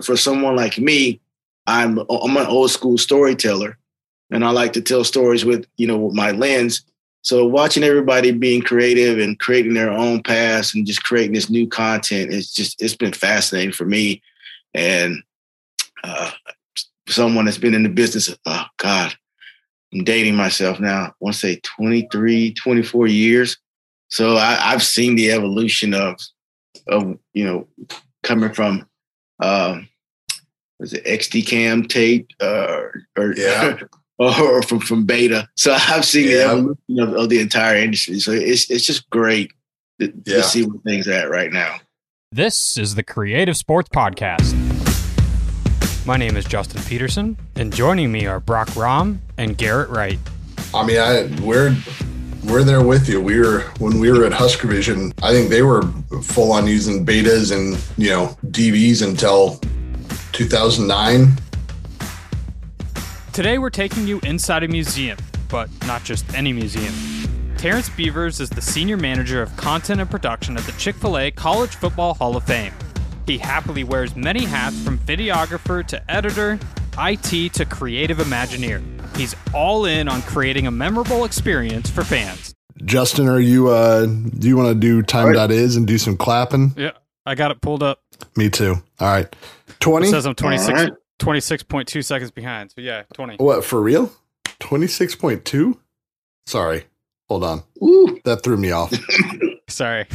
for someone like me, I'm an old school storyteller, and I like to tell stories with my lens. So watching everybody being creative and creating their own paths and just creating this new content, it's been fascinating for me. And someone that's been in the business, oh God, I'm dating myself now. I want to say 23, 24 years. So I've seen the evolution of coming from was it XD-Cam tape or from Beta. So I've seen the evolution of the entire industry. So it's just great to see where things are at right now. This is the Creative Sports Podcast. My name is Justin Peterson, and joining me are Brock Rahm and Garrett Wright. I mean, we're there with you. When we were at Husker Vision, I think they were full on using betas and DVs until 2009. Today we're taking you inside a museum, but not just any museum. Terrence Beavers is the senior manager of content and production at the Chick-fil-A College Football Hall of Fame. He happily wears many hats, from videographer to editor, IT to creative Imagineer. He's all in on creating a memorable experience for fans. Justin, are you do you want to do time.is and do some clapping? Yeah, I got it pulled up. Me too. All right. 20? It says I'm 26.2 seconds behind. So yeah, 20. What, for real? 26.2? Sorry. Hold on. Ooh. That threw me off. Sorry.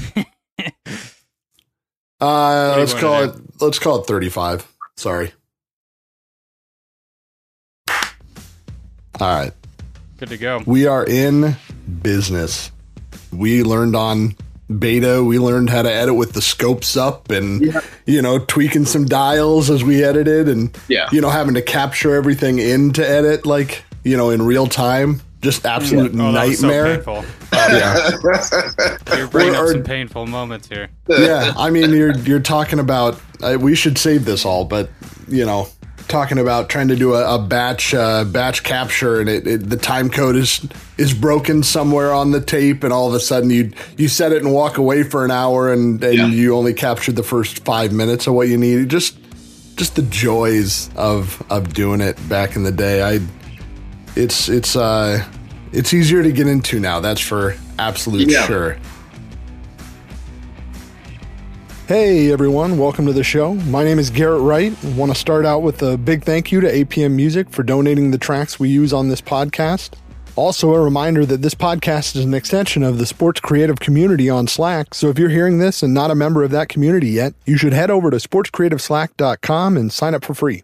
Let's call it 35. Sorry. All right. Good to go. We are in business. We learned on Beta. We learned how to edit with the scopes up and, tweaking some dials as we edited and, having to capture everything in to edit, in real time. Just absolute nightmare. So painful. You're bringing up some painful moments here. Yeah. I mean, you're talking about, we should save this all, but, talking about trying to do a batch capture and the time code is broken somewhere on the tape, and all of a sudden you set it and walk away for an hour and you only captured the first 5 minutes of what you needed. Just the joys of doing it back in the day. It's easier to get into now. That's for absolute sure. Hey everyone, welcome to the show. My name is Garrett Wright. I want to start out with a big thank you to APM Music for donating the tracks we use on this podcast. Also, a reminder that this podcast is an extension of the sports creative community on Slack. So if you're hearing this and not a member of that community yet, you should head over to sportscreativeslack.com and sign up for free.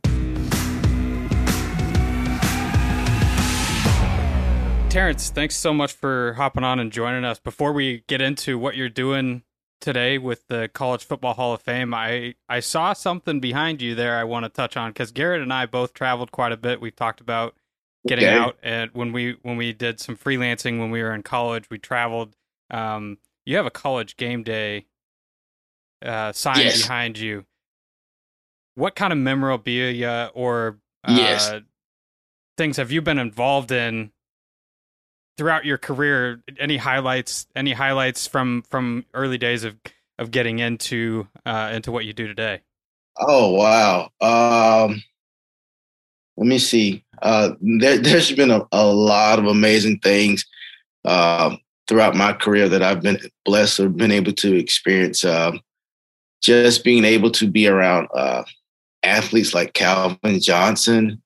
Terrence, thanks so much for hopping on and joining us. Before we get into what you're doing today with the College Football Hall of Fame, I saw something behind you there I want to touch on, because Garrett and I both traveled quite a bit. We've talked about getting out, and when we did some freelancing when we were in college, we traveled. You have a college game day sign behind you. What kind of memorabilia or things have you been involved in throughout your career? Any highlights from early days of getting into what you do today? Oh, wow. Let me see. There's been a lot of amazing things throughout my career that I've been blessed or been able to experience. Just being able to be around athletes like Calvin Johnson.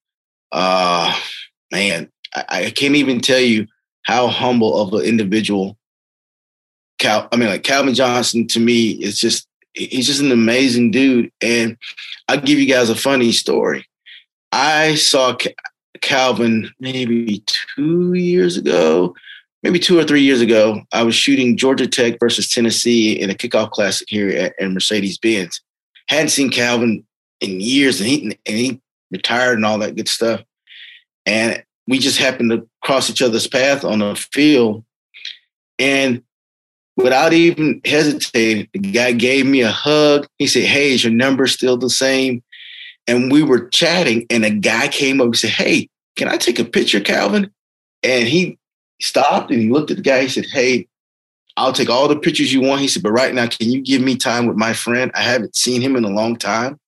Man, I can't even tell you how humble of an individual Calvin Johnson to me is he's just an amazing dude. And I'll give you guys a funny story. I saw Calvin maybe 2 years ago, maybe 2 or 3 years ago. I was shooting Georgia Tech versus Tennessee in a kickoff classic here at Mercedes-Benz. Hadn't seen Calvin in years, and he retired and all that good stuff. And we just happened to cross each other's path on the field. And without even hesitating, the guy gave me a hug. He said, "Hey, is your number still the same?" And we were chatting, and a guy came up and said, "Hey, can I take a picture, Calvin?" And he stopped and he looked at the guy. He said, "Hey, I'll take all the pictures you want." He said, "But right now, can you give me time with my friend? I haven't seen him in a long time."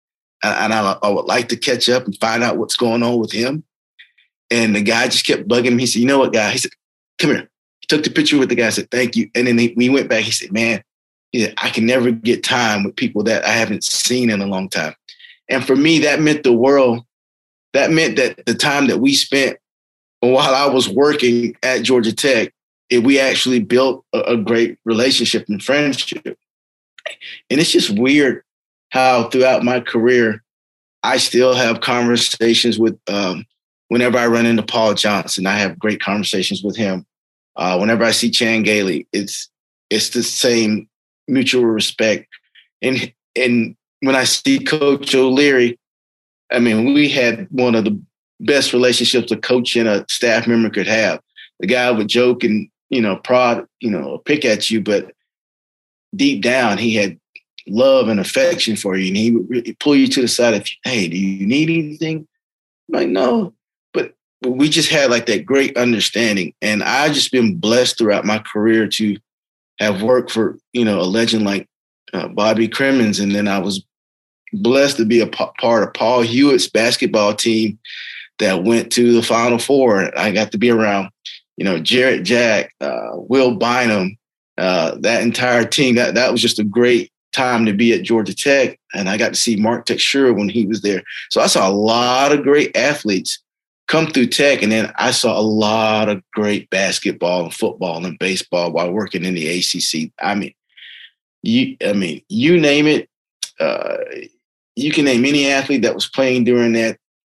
and I would like to catch up and find out what's going on with him. And the guy just kept bugging me. He said, you know what, guy? He said, come here. He took the picture with the guy. I said, thank you. And then we went back. He said, man, I can never get time with people that I haven't seen in a long time. And for me, that meant the world. That meant that the time that we spent while I was working at Georgia Tech, we actually built a great relationship and friendship. And it's just weird how throughout my career, I still have conversations with, whenever I run into Paul Johnson, I have great conversations with him. Whenever I see Chan Gailey, it's the same mutual respect. And when I see Coach O'Leary, I mean, we had one of the best relationships a coach and a staff member could have. The guy would joke and, prod, pick at you, but deep down, he had love and affection for you. And he would really pull you to the side of, hey, do you need anything? I'm like, no. But we just had like that great understanding. And I've just been blessed throughout my career to have worked for, a legend like Bobby Crimmins. And then I was blessed to be a part of Paul Hewitt's basketball team that went to the Final Four. I got to be around, Jarrett Jack, Will Bynum, that entire team. That was just a great time to be at Georgia Tech. And I got to see Mark Texura when he was there. So I saw a lot of great athletes come through Tech. And then I saw a lot of great basketball and football and baseball while working in the ACC. You name it. You can name any athlete that was playing during that,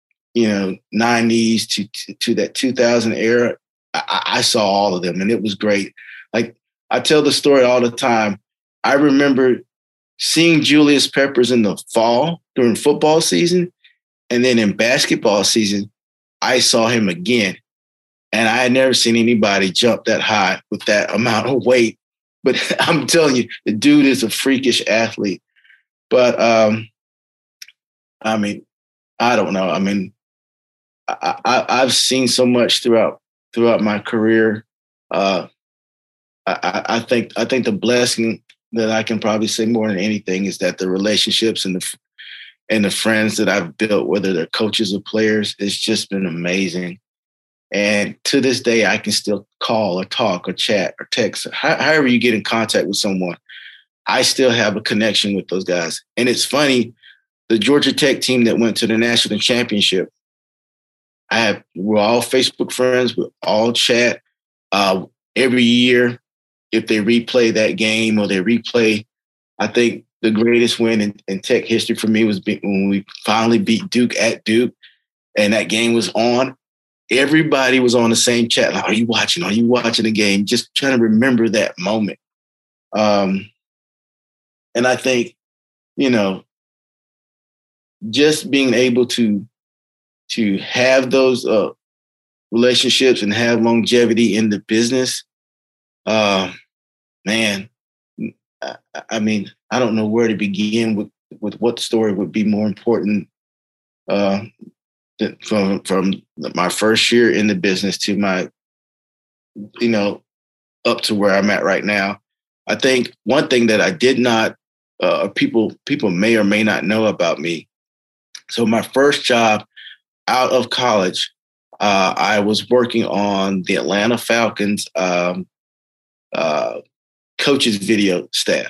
90s to that 2000 era. I saw all of them, and it was great. Like, I tell the story all the time. I remember seeing Julius Peppers in the fall during football season, and then in basketball season, I saw him again. And I had never seen anybody jump that high with that amount of weight. But I'm telling you, the dude is a freakish athlete. But, I don't know. I've seen so much throughout my career. I think the blessing that I can probably say more than anything is that the relationships and the friends that I've built, whether they're coaches or players, it's just been amazing. And to this day, I can still call or talk or chat or text, however you get in contact with someone. I still have a connection with those guys. And it's funny, the Georgia Tech team that went to the national championship, we're all Facebook friends, we all chat. Every year, if they replay that game or they replay, I think the greatest win in Tech history for me was when we finally beat Duke at Duke, and that game was on. Everybody was on the same chat. Like, are you watching? Are you watching the game? Just trying to remember that moment. And I think, just being able to have those relationships and have longevity in the business, man, I don't know where to begin with what story would be more important from my first year in the business to my, up to where I'm at right now. I think one thing that I did not, people may or may not know about me. So my first job out of college, I was working on the Atlanta Falcons coaches video staff.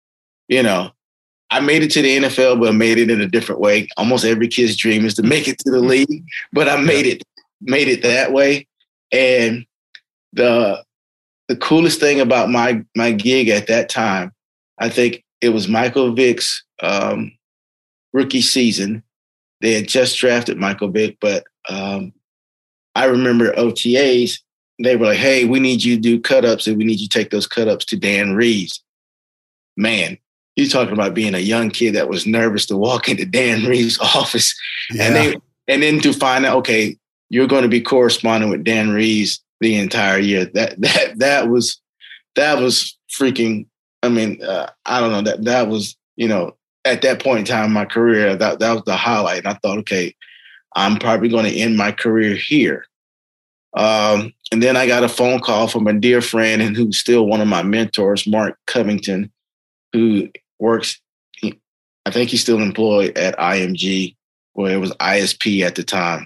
I made it to the NFL, but I made it in a different way. Almost every kid's dream is to make it to the league, but I made it that way. And the coolest thing about my gig at that time, I think it was Michael Vick's rookie season. They had just drafted Michael Vick, but I remember OTAs, they were like, hey, we need you to do cut-ups, and we need you to take those cut-ups to Dan Reeves. Man, you're talking about being a young kid that was nervous to walk into Dan Reeves' office. Yeah. And then to find out, okay, you're going to be corresponding with Dan Reeves the entire year. That was freaking, I don't know, that was, at that point in time in my career, that was the highlight. And I thought, okay, I'm probably going to end my career here. And then I got a phone call from a dear friend and who's still one of my mentors, Mark Covington, who works I think he's still employed at IMG, or it was ISP at the time.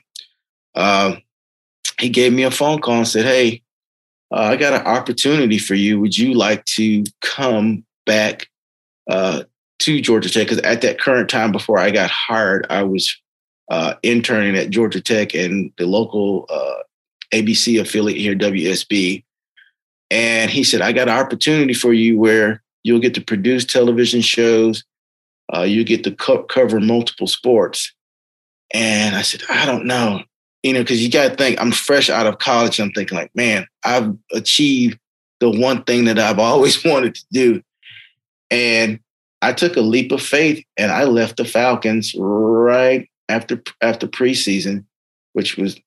He gave me a phone call and said, "Hey, I got an opportunity for you. Would you like to come back to Georgia Tech?" Because at that current time, before I got hired, I was interning at Georgia Tech and the local ABC affiliate here, WSB. And he said, "I got an opportunity for you where you'll get to produce television shows. You get to cover multiple sports." And I said, "I don't know." Because you got to think, I'm fresh out of college. I'm thinking like, man, I've achieved the one thing that I've always wanted to do. And I took a leap of faith and I left the Falcons right after preseason, which was,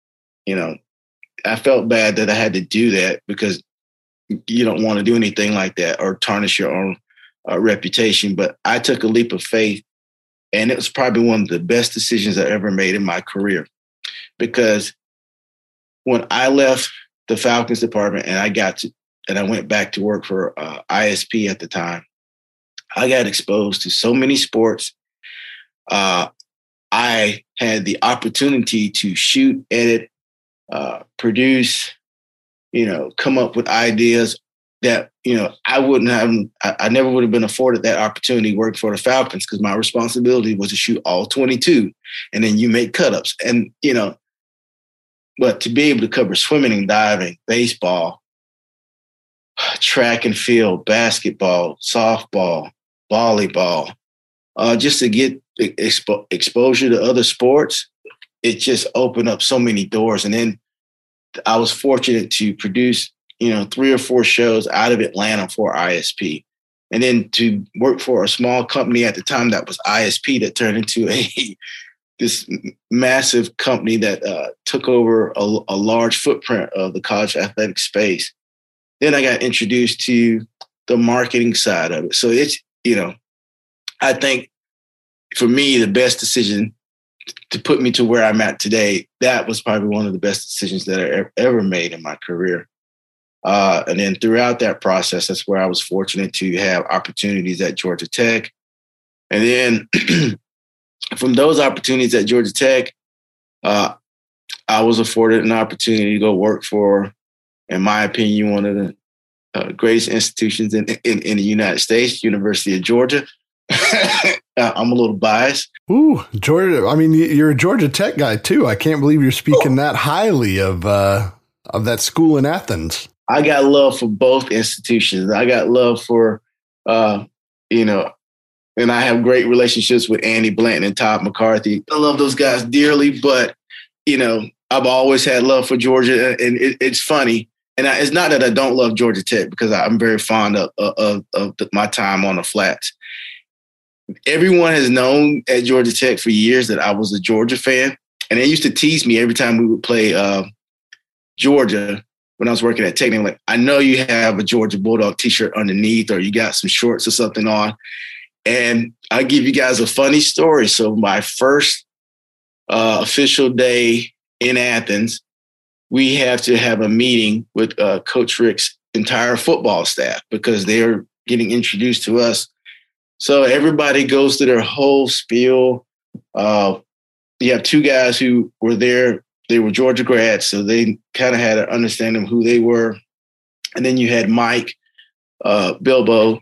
I felt bad that I had to do that because you don't want to do anything like that or tarnish your own reputation. But I took a leap of faith, and it was probably one of the best decisions I ever made in my career. Because when I left the Falcons department and I went back to work for ISP at the time, I got exposed to so many sports. I had the opportunity to shoot, edit, produce, come up with ideas that, I never would have been afforded that opportunity to work for the Falcons because my responsibility was to shoot all 22 and then you make cut-ups. And, but to be able to cover swimming and diving, baseball, track and field, basketball, softball, volleyball, just to get exposure to other sports, it just opened up so many doors. And then I was fortunate to produce, 3 or 4 shows out of Atlanta for ISP. And then to work for a small company at the time that was ISP that turned into this massive company that took over a large footprint of the college athletic space. Then I got introduced to the marketing side of it. So it's, I think for me, the best decision to put me to where I'm at today, that was probably one of the best decisions that I ever made in my career. And then throughout that process, that's where I was fortunate to have opportunities at Georgia Tech. And then from those opportunities at Georgia Tech, I was afforded an opportunity to go work for, in my opinion, one of the greatest institutions in the United States, University of Georgia. I'm a little biased. Ooh, Georgia. I mean, you're a Georgia Tech guy too. I can't believe you're speaking that highly of that school in Athens. I got love for both institutions. I got love for, and I have great relationships with Andy Blanton and Todd McCarthy. I love those guys dearly, but, I've always had love for Georgia. And it's funny. And it's not that I don't love Georgia Tech because I'm very fond of my time on the flats. Everyone has known at Georgia Tech for years that I was a Georgia fan. And they used to tease me every time we would play Georgia when I was working at Tech. They were like, "I know you have a Georgia Bulldog t-shirt underneath or you got some shorts or something on." And I'll give you guys a funny story. So my first official day in Athens, we have to have a meeting with Coach Rick's entire football staff because they're getting introduced to us. So everybody goes through their whole spiel. You have 2 guys who were there. They were Georgia grads, so they kind of had an understanding of who they were. And then you had Mike Bilbo.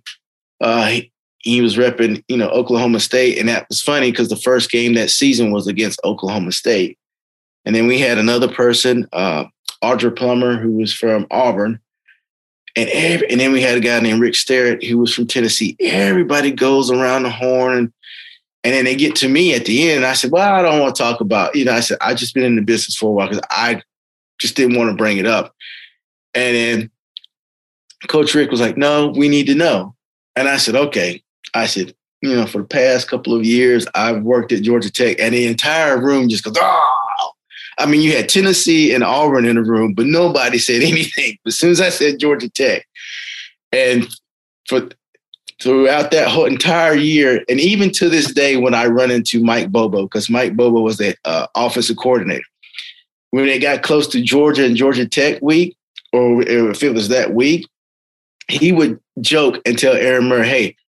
He was repping, Oklahoma State. And that was funny because the first game that season was against Oklahoma State. And then we had another person, Audra Plummer, who was from Auburn. And then we had a guy named Rick Sterrett, who was from Tennessee. Everybody goes around the horn. And then they get to me at the end. And I said, "Well, I don't want to talk about," I said, "I just been in the business for a while because I just didn't want to bring it up." And then Coach Rick was like, "No, we need to know." And I said, "Okay." I said, for the past couple of years, I've worked at Georgia Tech, and the entire room just goes, "Oh!" I mean, you had Tennessee and Auburn in the room, but nobody said anything. As soon as I said Georgia Tech, and throughout that whole entire year, and even to this day when I run into Mike Bobo, because Mike Bobo was the offensive coordinator, when they got close to Georgia and Georgia Tech week, or if it was that week, he would joke and tell Aaron Murray, "Hey,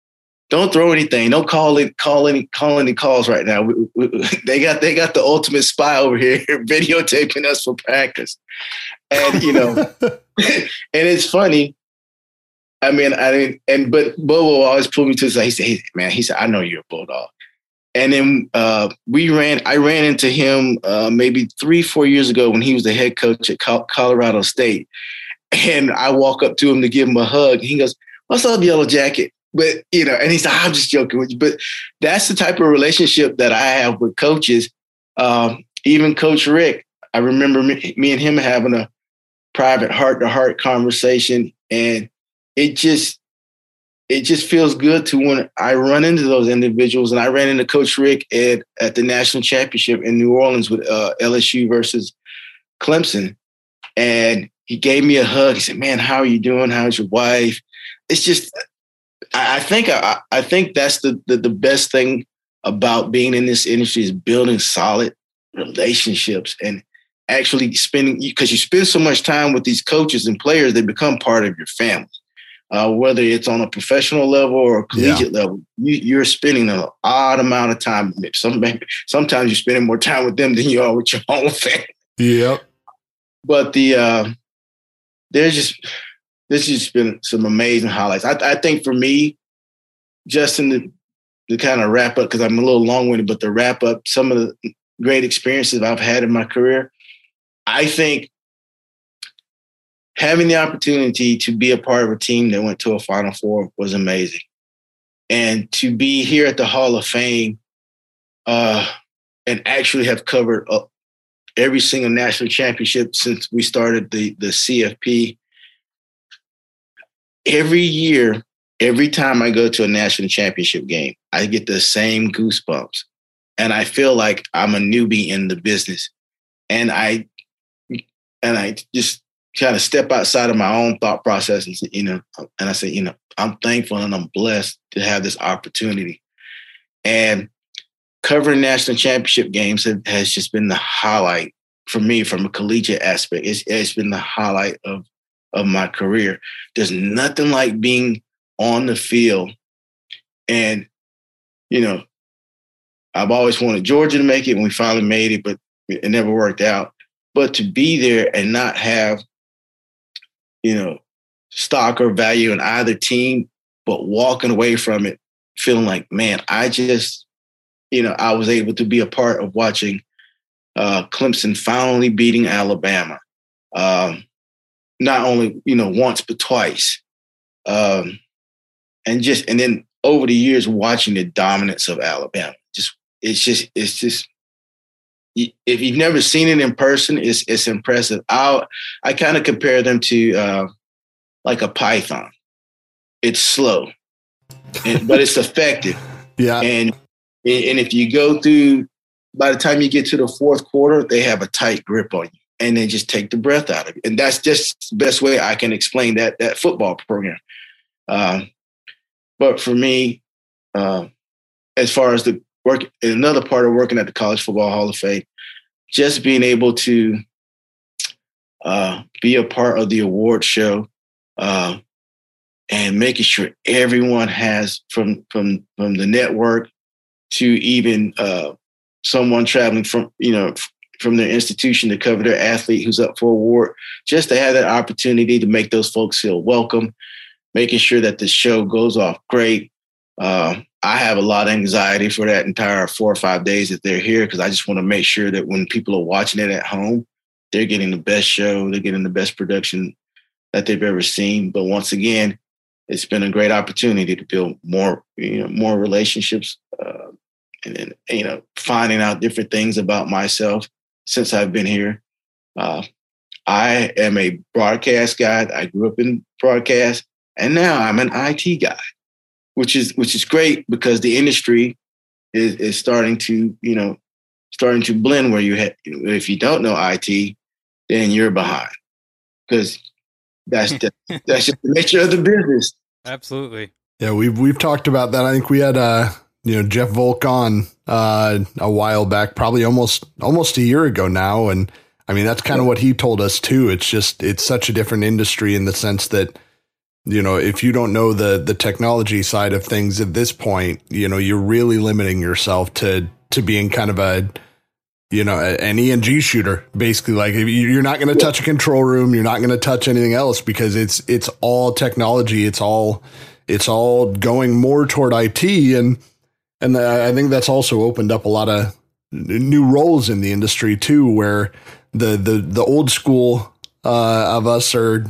don't throw anything. Don't call any calls right now. They got the ultimate spy over here videotaping us for practice. And, and it's funny. But Bobo always pulled me to the side. He said, "Hey, man," he said, "I know you're a Bulldog." And then I ran into him maybe 3-4 years ago when he was the head coach at Colorado State. And I walk up to him to give him a hug. He goes, "What's up, Yellow Jacket?" But, and he said, "I'm just joking with you." But that's the type of relationship that I have with coaches. Even Coach Rick, I remember me and him having a private heart-to-heart conversation. And it just feels good to when I run into those individuals. And I ran into Coach Rick at the national championship in New Orleans with LSU versus Clemson. And he gave me a hug. He said, "Man, how are you doing? How's your wife?" It's just, I think that's the best thing about being in this industry is building solid relationships and actually because you spend so much time with these coaches and players, they become part of your family. Whether it's on a professional level or a collegiate level, you're spending an odd amount of time with them. Sometimes you're spending more time with them than you are with your own family. Yep. But there's just been some amazing highlights. I think for me, Justin, to kind of wrap up, because I'm a little long-winded, but to wrap up some of the great experiences I've had in my career, I think having the opportunity to be a part of a team that went to a Final Four was amazing. And to be here at the Hall of Fame and actually have covered every single national championship since we started the CFP. Every year, every time I go to a national championship game, I get the same goosebumps. And I feel like I'm a newbie in the business. And I just kind of step outside of my own thought process and say, and I say, I'm thankful and I'm blessed to have this opportunity. And covering national championship games has just been the highlight for me from a collegiate aspect. It's been the highlight of my career. There's nothing like being on the field. And, I've always wanted Georgia to make it, and we finally made it, but it never worked out. But to be there and not have, stock or value in either team, but walking away from it, feeling like, man, I just, I was able to be a part of watching Clemson finally beating Alabama. Not only, once, but twice. And then over the years, watching the dominance of Alabama. It's just, if you've never seen it in person, it's impressive. I kind of compare them to like a python. It's slow, but it's effective. Yeah. And if you go through, by the time you get to the fourth quarter, they have a tight grip on you, and they just take the breath out of you. And that's just the best way I can explain that football program. But for me, as far as the work, another part of working at the College Football Hall of Fame, just being able to be a part of the award show and making sure everyone has from the network to even someone traveling from their institution to cover their athlete who's up for award, just to have that opportunity to make those folks feel welcome, making sure that the show goes off great. I have a lot of anxiety for that entire 4 or 5 days that they're here, because I just want to make sure that when people are watching it at home, they're getting the best show, they're getting the best production that they've ever seen. But once again, it's been a great opportunity to build more relationships, and finding out different things about myself since I've been here. I am a broadcast guy. I grew up in broadcast, and now I'm an IT guy, which is great, because the industry is starting to blend, where if you don't know IT, then you're behind, because that's just the nature of the business. Absolutely. Yeah, we've talked about that. I think we had Jeff Volk on a while back, probably almost a year ago now, and I mean that's kind of what he told us too. It's such a different industry in the sense that if you don't know the technology side of things at this point, you're really limiting yourself to being kind of an ENG shooter, basically. Like, you're not going to touch a control room, you're not going to touch anything else, because it's all technology. It's all going more toward IT, and I think that's also opened up a lot of new roles in the industry too, where the old school of us are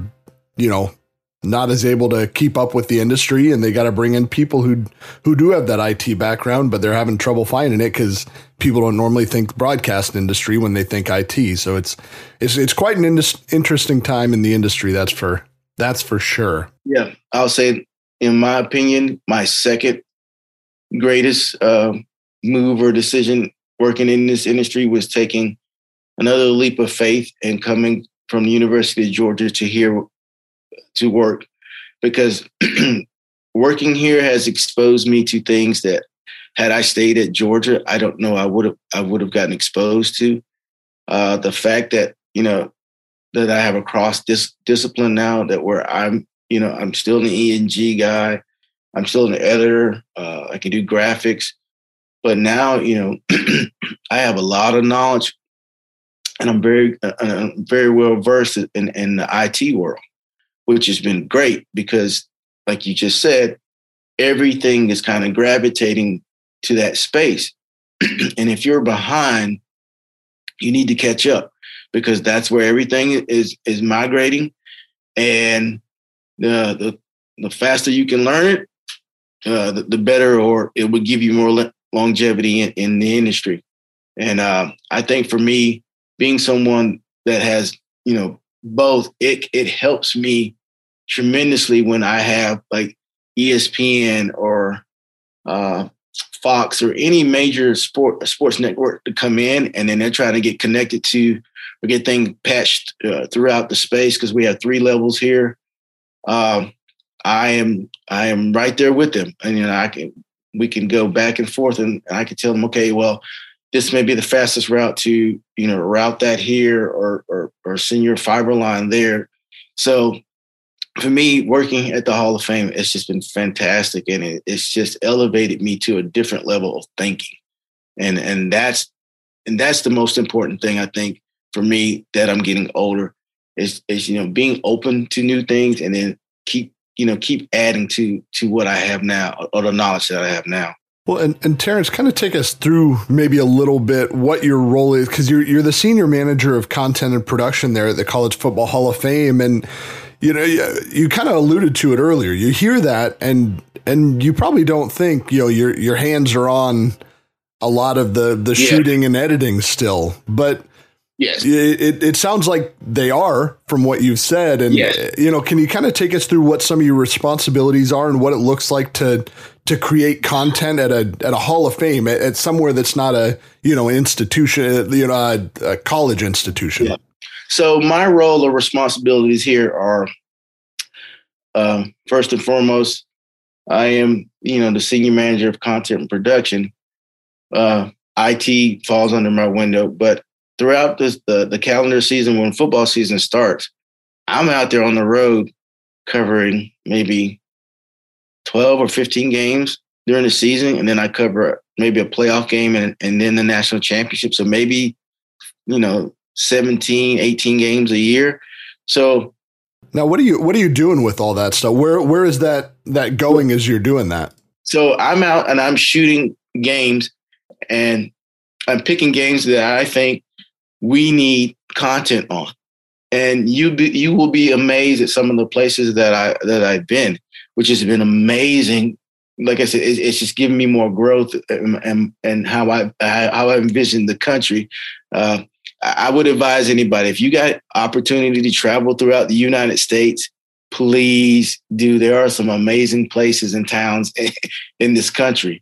not as able to keep up with the industry, and they got to bring in people who do have that IT background, but they're having trouble finding it because people don't normally think broadcast industry when they think IT. So it's quite an interesting time in the industry. That's for sure. Yeah, I'll say, in my opinion, my second greatest move or decision working in this industry was taking another leap of faith and coming from the University of Georgia to here to work, because working here has exposed me to things that, had I stayed at Georgia, I don't know I would have gotten exposed to. The fact that that I have a cross discipline now, that where I'm still an ENG guy, I'm still an editor, I can do graphics, but now I have a lot of knowledge, and I'm very well versed in the IT world, which has been great because, like you just said, everything is kind of gravitating to that space. And if you're behind, you need to catch up, because that's where everything is migrating. And the faster you can learn it, the better, or it would give you more longevity in the industry. And I think for me, being someone that has, both, it helps me tremendously when I have like ESPN or Fox or any major sports network to come in, and then they're trying to get connected to or get things patched throughout the space, because we have 3 levels here. I am right there with them, and we can go back and forth, and I can tell them, okay, well, this may be the fastest route to route that here, or send your fiber line there. So for me, working at the Hall of Fame, it's just been fantastic, and it's just elevated me to a different level of thinking, and that's the most important thing, I think, for me, that I'm getting older, is being open to new things, and then keep adding to what I have now, or the knowledge that I have now. Well, and Terrence, kind of take us through maybe a little bit what your role is, because you're the senior manager of content and production there at the College Football Hall of Fame, and you kind of alluded to it earlier. You hear that, and you probably don't think your hands are on a lot of the shooting and editing still, but yes, it sounds like they are from what you've said. And yes. Can you kind of take us through what some of your responsibilities are and what it looks like to create content at a Hall of Fame, at somewhere that's not a institution, a college institution? Yeah. So my role or responsibilities here are, first and foremost, I am, the senior manager of content and production. IT falls under my window, but throughout the calendar season, when football season starts, I'm out there on the road covering maybe 12 or 15 games during the season, and then I cover maybe a playoff game and then the national championship. So maybe, 17, 18 games a year. So now what are you doing with all that stuff? Where is that going as you're doing that? So I'm out and I'm shooting games, and I'm picking games that I think we need content on. And you will be amazed at some of the places that I've been, which has been amazing. Like I said, it's just giving me more growth and how I envision the country. I would advise anybody, if you got opportunity to travel throughout the United States, please do. There are some amazing places and towns in this country.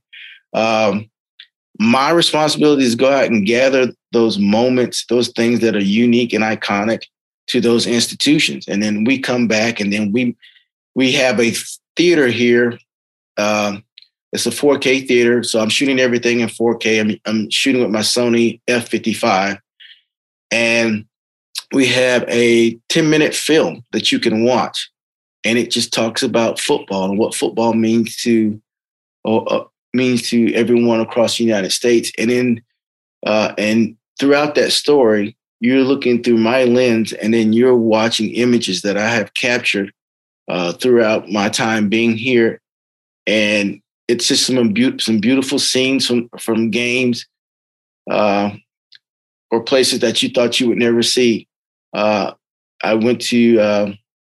My responsibility is to go out and gather those moments, those things that are unique and iconic to those institutions. And then we come back, and then we have a theater here. It's a 4K theater. So I'm shooting everything in 4K. I'm shooting with my Sony F55. And we have a 10-minute film that you can watch. and it just talks about football and what football means to everyone across the United States. And then and throughout that story, you're looking through my lens, and then you're watching images that I have captured throughout my time being here. And it's just some beautiful scenes from games or places that you thought you would never see. I went to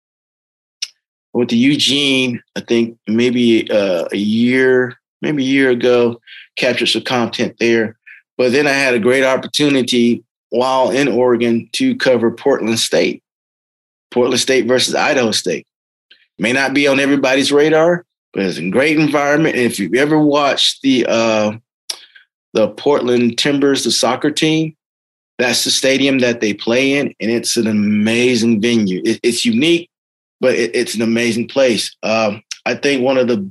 Eugene, I think maybe a year ago, captured some content there. But then I had a great opportunity while in Oregon to cover Portland State versus Idaho State. May not be on everybody's radar, but it's a great environment. And if you've ever watched the Portland Timbers, the soccer team, that's the stadium that they play in, and it's an amazing venue. It's unique, but it's an amazing place. I think one of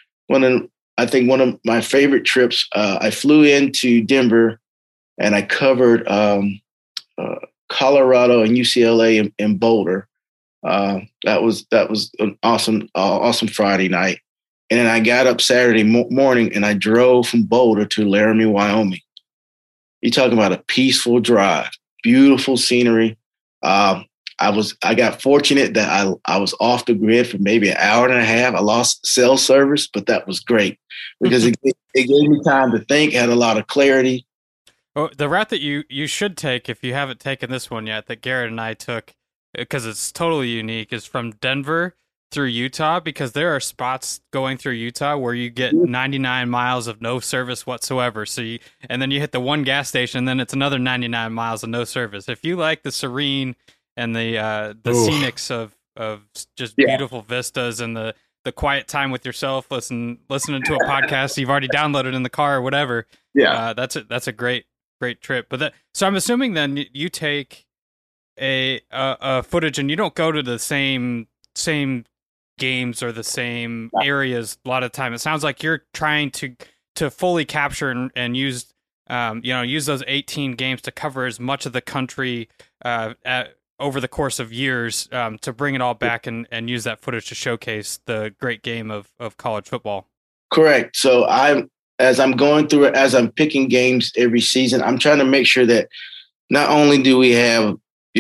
my favorite trips. I flew into Denver, and I covered Colorado and UCLA in Boulder. That was an awesome Friday night. And then I got up Saturday morning and I drove from Boulder to Laramie, Wyoming. You're talking about a peaceful drive, beautiful scenery. I got fortunate that I was off the grid for maybe an hour and a half. I lost cell service, but that was great because it gave me time to think, had a lot of clarity. Oh, the route that you should take, if you haven't taken this one yet, that Garrett and I took, because it's totally unique, is from Denver through Utah, because there are spots going through Utah where you get 99 miles of no service whatsoever. And then you hit the one gas station, and then it's another 99 miles of no service. If you like the serene and the scenics of just beautiful vistas and the quiet time with yourself, listening to a podcast you've already downloaded in the car or whatever, that's a great trip. But so I'm assuming then you take a footage and you don't go to the same games or the same areas a lot of the time. It sounds like you're trying to fully capture and use those 18 games to cover as much of the country over the course of years, to bring it all back and use that footage to showcase the great game of college football. Correct. So as I'm going through it, as I'm picking games every season, I'm trying to make sure that not only do we have,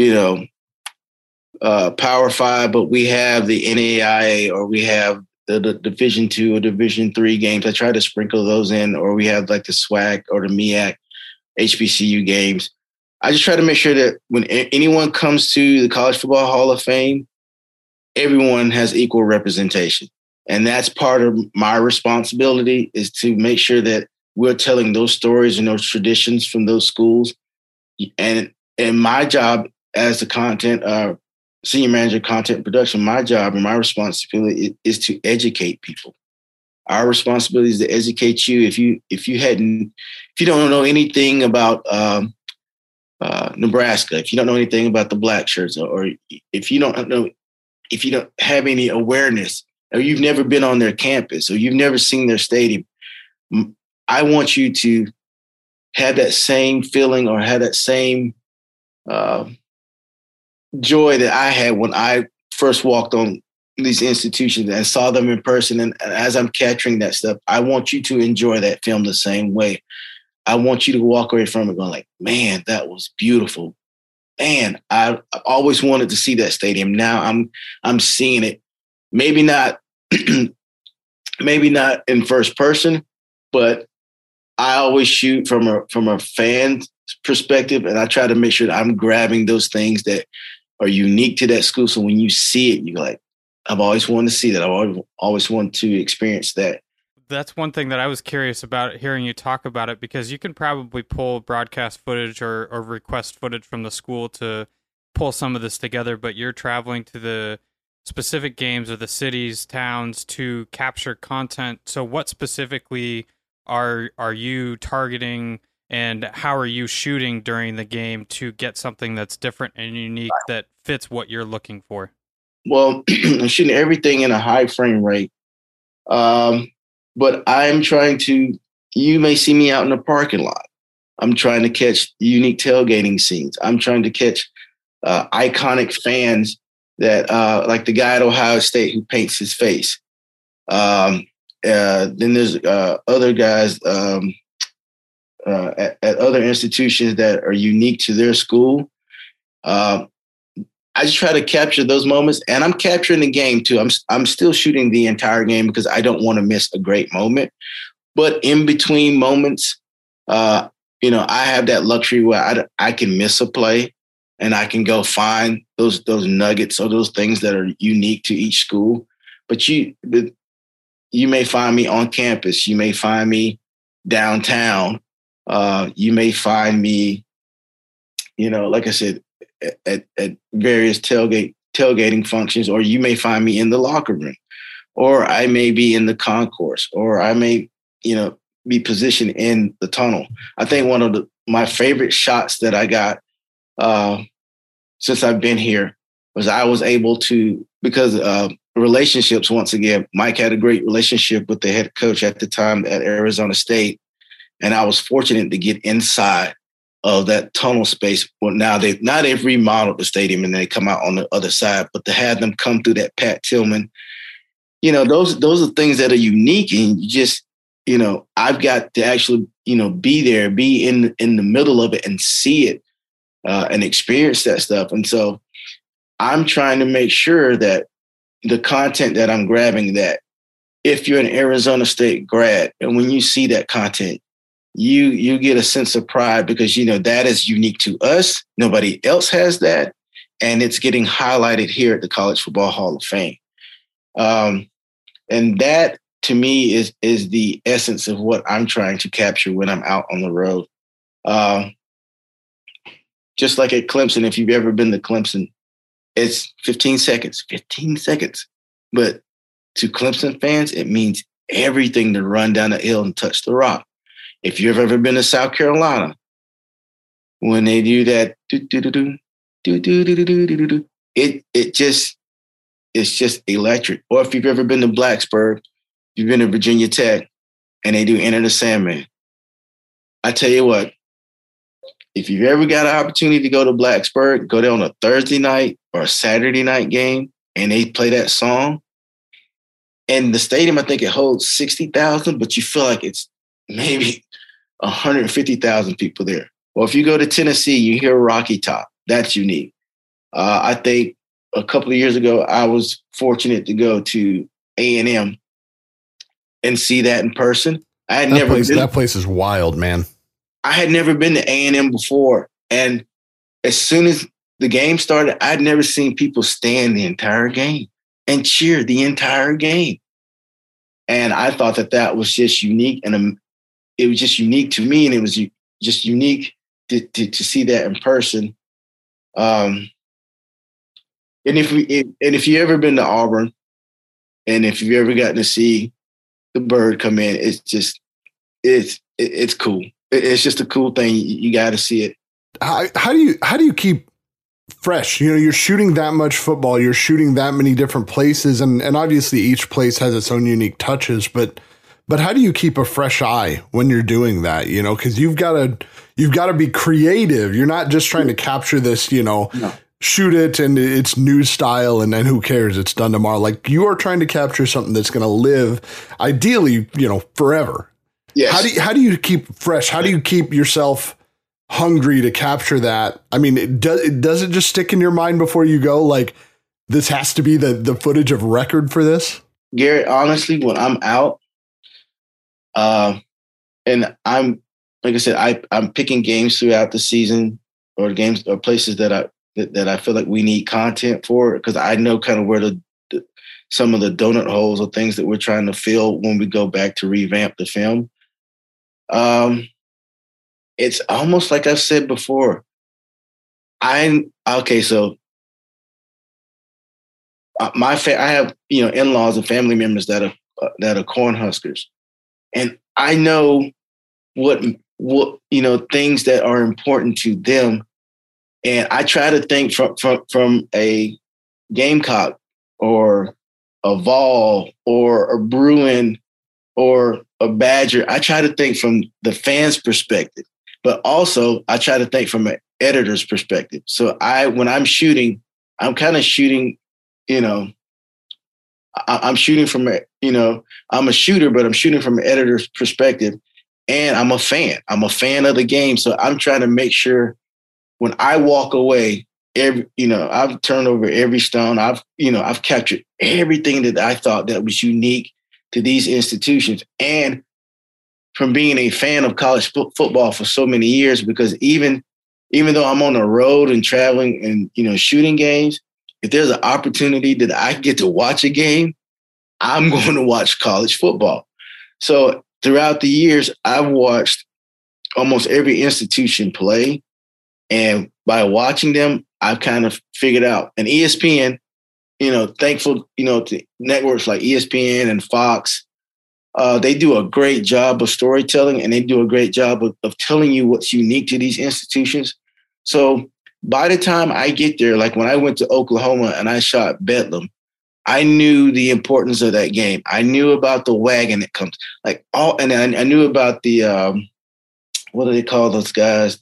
Power 5, but we have the NAIA, or we have the Division II or Division III games. I try to sprinkle those in, or we have like the SWAC or the MEAC HBCU games. I just try to make sure that when anyone comes to the College Football Hall of Fame, everyone has equal representation. And that's part of my responsibility, is to make sure that we're telling those stories and those traditions from those schools. And my job as the senior manager of content production, my job and my responsibility is to educate people. Our responsibility is to educate you. If you don't know anything about Nebraska, if you don't know anything about the Black Shirts, or if you don't have any awareness, or you've never been on their campus, or you've never seen their stadium, I want you to have that same feeling, or have that same joy that I had when I first walked on these institutions and saw them in person. And as I'm capturing that stuff, I want you to enjoy that film the same way. I want you to walk away from it going like, man, that was beautiful. Man, I always wanted to see that stadium. Now I'm seeing it. Maybe not in first person, but I always shoot from a fan's perspective, and I try to make sure that I'm grabbing those things that are unique to that school. So when you see it, you're like, I've always wanted to see that. I've always wanted to experience that. That's one thing that I was curious about hearing you talk about it, because you can probably pull broadcast footage or request footage from the school to pull some of this together, but you're traveling to the specific games of the cities, towns to capture content. So what specifically are you targeting, and how are you shooting during the game to get something that's different and unique that fits what you're looking for? Well, I'm shooting everything in a high frame rate. But I'm trying to, you may see me out in the parking lot. I'm trying to catch unique tailgating scenes. I'm trying to catch iconic fans that like the guy at Ohio State who paints his face. Then there's other guys at other institutions that are unique to their school. I just try to capture those moments, and I'm capturing the game too. I'm still shooting the entire game because I don't want to miss a great moment. But in between moments, I have that luxury where I can miss a play, and I can go find those nuggets or those things that are unique to each school. But you may find me on campus. You may find me downtown. You may find me, like I said, at various tailgating functions, or you may find me in the locker room, or I may be in the concourse, or I may, be positioned in the tunnel. I think one of my favorite shots that I got since I've been here was I was able to, because relationships, once again, Mike had a great relationship with the head coach at the time at Arizona State. And I was fortunate to get inside of that tunnel space. Well, now they've remodeled the stadium and they come out on the other side, but to have them come through that Pat Tillman, those are things that are unique, and you just, I've got to actually, be there, be in the middle of it and see it and experience that stuff. And so I'm trying to make sure that the content that I'm grabbing, that if you're an Arizona State grad and when you see that content, you get a sense of pride because, that is unique to us. Nobody else has that. And it's getting highlighted here at the College Football Hall of Fame. And that, to me, is the essence of what I'm trying to capture when I'm out on the road. Just like at Clemson, if you've ever been to Clemson, it's 15 seconds. But to Clemson fans, it means everything to run down the hill and touch the rock. If you've ever been to South Carolina, when they do that, it's just electric. Or if you've ever been to Blacksburg, you've been to Virginia Tech, and they do Enter the Sandman. I tell you what, if you've ever got an opportunity to go to Blacksburg, go there on a Thursday night or a Saturday night game, and they play that song. And the stadium, I think it holds 60,000, but you feel like it's maybe 150,000 people there. Or if you go to Tennessee, you hear Rocky Top. That's unique. I think a couple of years ago, I was fortunate to go to A&M and see that in person. That place is wild, man. I had never been to A&M before. And as soon as the game started, I'd never seen people stand the entire game and cheer the entire game. And I thought that was just unique. And it was just unique to me. And it was just unique to see that in person. And if you ever been to Auburn, and if you've ever gotten to see the bird come in, it's cool. It's just a cool thing. You got to see it. How do you keep fresh? You're shooting that much football. You're shooting that many different places, and obviously each place has its own unique touches. But how do you keep a fresh eye when you're doing that? Because you've got to be creative. You're not just trying to capture this. No. Shoot it and it's news style and then who cares? It's done tomorrow. Like, you are trying to capture something that's going to live, ideally, forever. Yes. How do you keep fresh? How do you keep yourself hungry to capture that? I mean, does it just stick in your mind before you go? Like, this has to be the footage of record for this? Garrett, honestly, when I'm out, and I'm, like I said, I'm picking games throughout the season or games or places that I feel like we need content for, because I know kind of where some of the donut holes or things that we're trying to fill when we go back to revamp the film. It's almost like I've said before. I have in-laws and family members that are Cornhuskers, and I know what things that are important to them. And I try to think from a Gamecock or a Vol or a Bruin or a Badger. I try to think from the fans' perspective, but also I try to think from an editor's perspective. So when I'm shooting, I'm kind of shooting you know, I'm shooting from I'm a shooter, but I'm shooting from an editor's perspective, and I'm a fan. I'm a fan of the game, so I'm trying to make sure when I walk away, I've turned over every stone. I've captured everything that I thought that was unique to these institutions, and from being a fan of college football for so many years, because even though I'm on the road and traveling and shooting games, if there's an opportunity that I get to watch a game, I'm going to watch college football. So throughout the years, I've watched almost every institution play. And by watching them, I've kind of figured out. And ESPN, thankful, to networks like ESPN and Fox, they do a great job of storytelling, and they do a great job of telling you what's unique to these institutions. So by the time I get there, like when I went to Oklahoma and I shot Bedlam, I knew the importance of that game. I knew about the wagon that comes, and I knew about the what do they call those guys?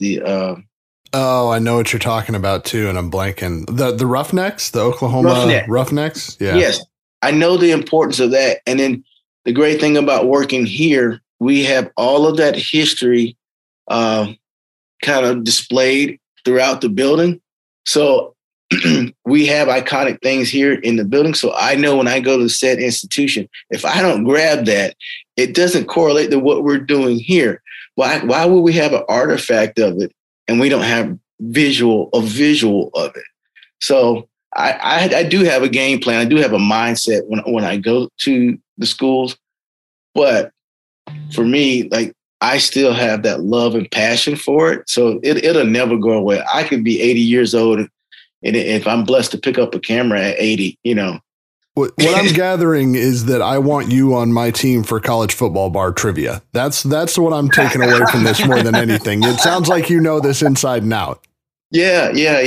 I know what you're talking about too, and I'm blanking. The Roughnecks, the Oklahoma Roughnecks. Yeah. Yes, I know the importance of that. And then the great thing about working here, we have all of that history kind of displayed throughout the building. So we have iconic things here in the building. So I know when I go to the said institution, if I don't grab that, it doesn't correlate to what we're doing here. Why would we have an artifact of it and we don't have visual of it? So I do have a game plan. I do have a mindset when I go to the schools. But for me, I still have that love and passion for it. So it'll never go away. I could be 80 years old, and if I'm blessed to pick up a camera at 80, What I'm gathering is that I want you on my team for college football bar trivia. That's what I'm taking away from this more than anything. It sounds like you know this inside and out. Yeah.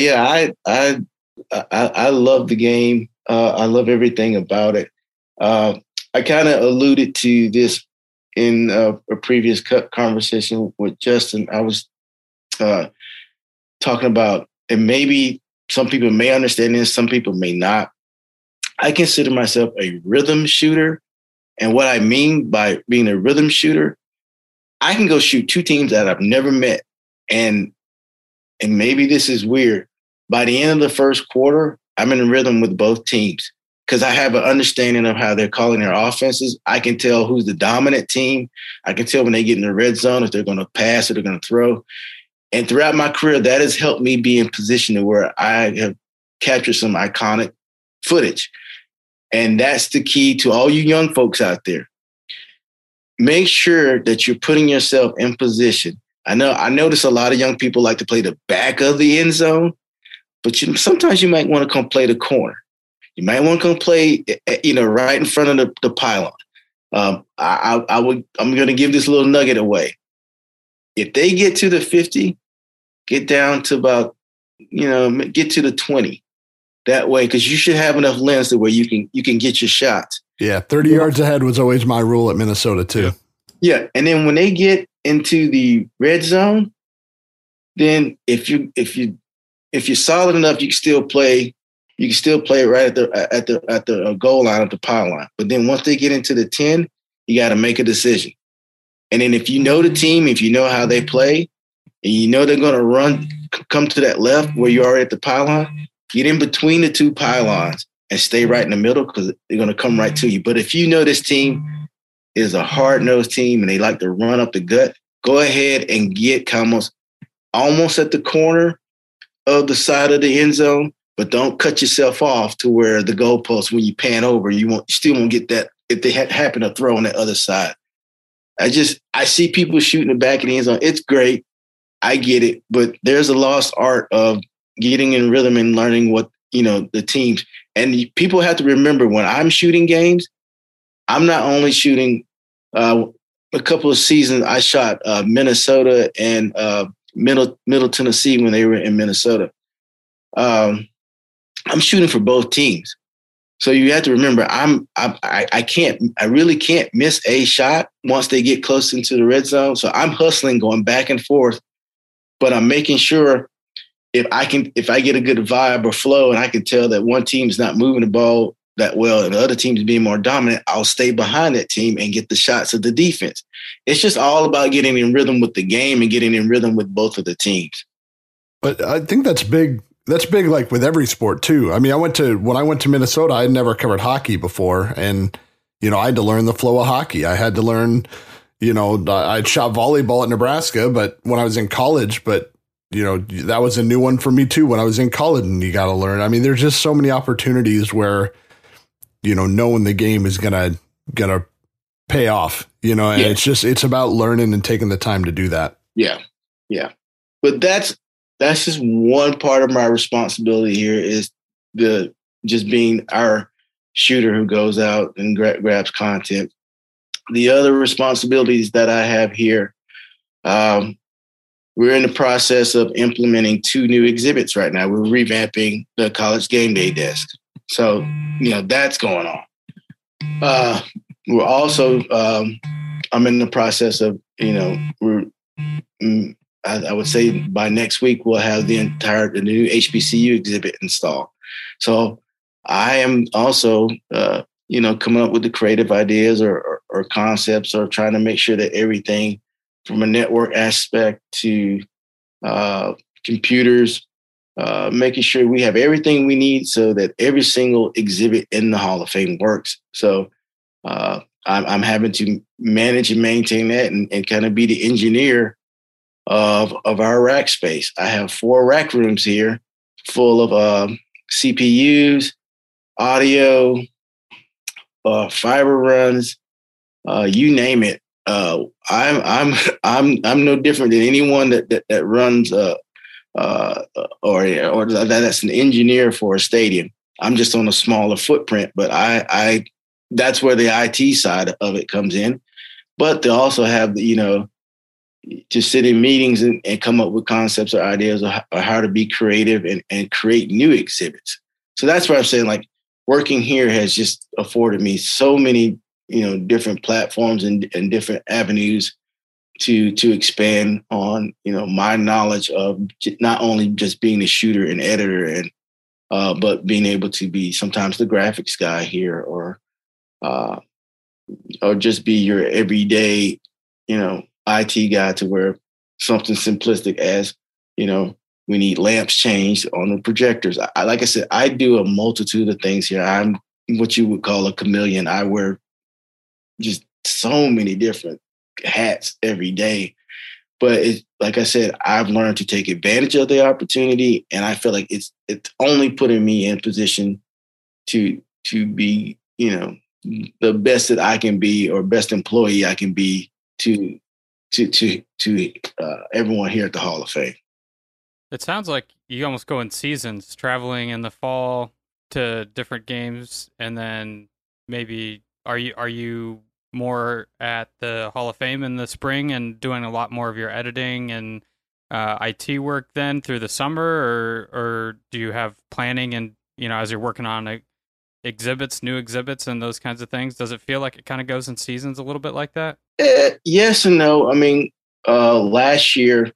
I love the game. I love everything about it. I kind of alluded to this in a previous conversation with Justin. I was talking about, and maybe some people may understand this, some people may not. I consider myself a rhythm shooter. And what I mean by being a rhythm shooter, I can go shoot two teams that I've never met. And maybe this is weird. By the end of the first quarter, I'm in rhythm with both teams because I have an understanding of how they're calling their offenses. I can tell who's the dominant team. I can tell when they get in the red zone if they're going to pass or they're going to throw. And throughout my career, that has helped me be in position to where I have captured some iconic footage. And that's the key to all you young folks out there. Make sure that you're putting yourself in position. I notice a lot of young people like to play the back of the end zone, but sometimes you might want to come play the corner. You might want to come play, right in front of the pylon. I'm going to give this little nugget away. If they get to the 50, get down to about, get to the 20. That way, because you should have enough lens to where you can get your shots. Yeah, 30 yards ahead was always my rule at Minnesota too. Yeah, and then when they get into the red zone, then if you're solid enough, you can still play. You can still play right at the goal line, at the pylon. But then once they get into the 10, you got to make a decision. And then if you know the team, if you know how they play, and you know they're going to come to that left where you are at the pylon, get in between the two pylons and stay right in the middle because they're going to come right to you. But if you know this team is a hard-nosed team and they like to run up the gut, go ahead and get almost at the corner of the side of the end zone, but don't cut yourself off to where the goalpost, when you pan over, you still won't get that if they happen to throw on the other side. I see people shooting the back of the end zone. It's great. I get it. But there's a lost art of getting in rhythm and learning what, the teams. And people have to remember when I'm shooting games, I'm not only shooting a couple of seasons. I shot Minnesota and Middle Tennessee when they were in Minnesota. I'm shooting for both teams. So you have to remember, I really can't miss a shot once they get close into the red zone. So I'm hustling, going back and forth, but I'm making sure if I get a good vibe or flow and I can tell that one team's not moving the ball that well and the other team's being more dominant, I'll stay behind that team and get the shots of the defense. It's just all about getting in rhythm with the game and getting in rhythm with both of the teams. But I think that's big. That's big, like with every sport too. I mean, when I went to Minnesota, I had never covered hockey before, and I had to learn the flow of hockey. I had to learn, I'd shot volleyball at Nebraska, but when I was in college, but that was a new one for me too when I was in college, and you got to learn. I mean, there's just so many opportunities where, knowing the game is gonna pay off, and it's about learning and taking the time to do that. Yeah. Yeah. But that's just one part of my responsibility here is just being our shooter who goes out and grabs content. The other responsibilities that I have here, we're in the process of implementing 2 new exhibits right now. We're revamping the college game day desk. So, that's going on. We're also, I'm in the process of, I would say by next week, we'll have the new HBCU exhibit installed. So I am also, coming up with the creative ideas or concepts or trying to make sure that everything from a network aspect to computers, making sure we have everything we need so that every single exhibit in the Hall of Fame works. So I'm having to manage and maintain that and kind of be the engineer of our rack space. I have 4 rack rooms here full of CPUs, audio, fiber runs, you name it. I'm no different than anyone that runs or that's an engineer for a stadium. I'm just on a smaller footprint, but I that's where the IT side of it comes in. But they also have to sit in meetings and come up with concepts or ideas or how to be creative and create new exhibits. So that's why I'm saying, like, working here has just afforded me so many, different platforms and different avenues to expand on, my knowledge of not only just being a shooter and editor and but being able to be sometimes the graphics guy here or just be your everyday, IT guy to where something simplistic as, we need lamps changed on the projectors. Like I said, I do a multitude of things here. I'm what you would call a chameleon. I wear just so many different hats every day. But like I said, I've learned to take advantage of the opportunity, and I feel like it's only putting me in position to be, the best that I can be or best employee I can be to everyone here at the Hall of Fame. It sounds like you almost go in seasons, traveling in the fall to different games, and then maybe are you more at the Hall of Fame in the spring and doing a lot more of your editing and IT work then through the summer, or do you have planning and as you're working on new exhibits and those kinds of things? Does it feel like it kind of goes in seasons a little bit like that? Yes and no. I mean, last year,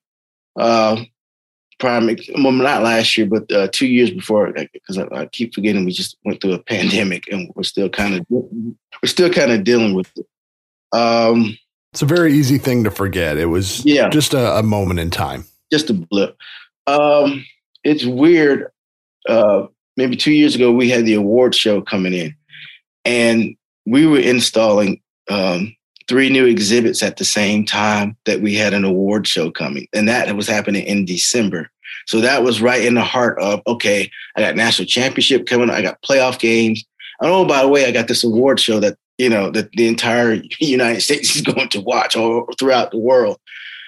not last year, but 2 years before, because I keep forgetting we just went through a pandemic and we're still kind of dealing with it. It's a very easy thing to forget. It was just a moment in time, just a blip. It's weird. Maybe 2 years ago, we had the award show coming in, and we were installing 3 new exhibits at the same time that we had an award show coming. And that was happening in December. So that was right in the heart of, okay, I got national championship coming. I got playoff games. And oh, by the way, I got this award show that, that the entire United States is going to watch or throughout the world.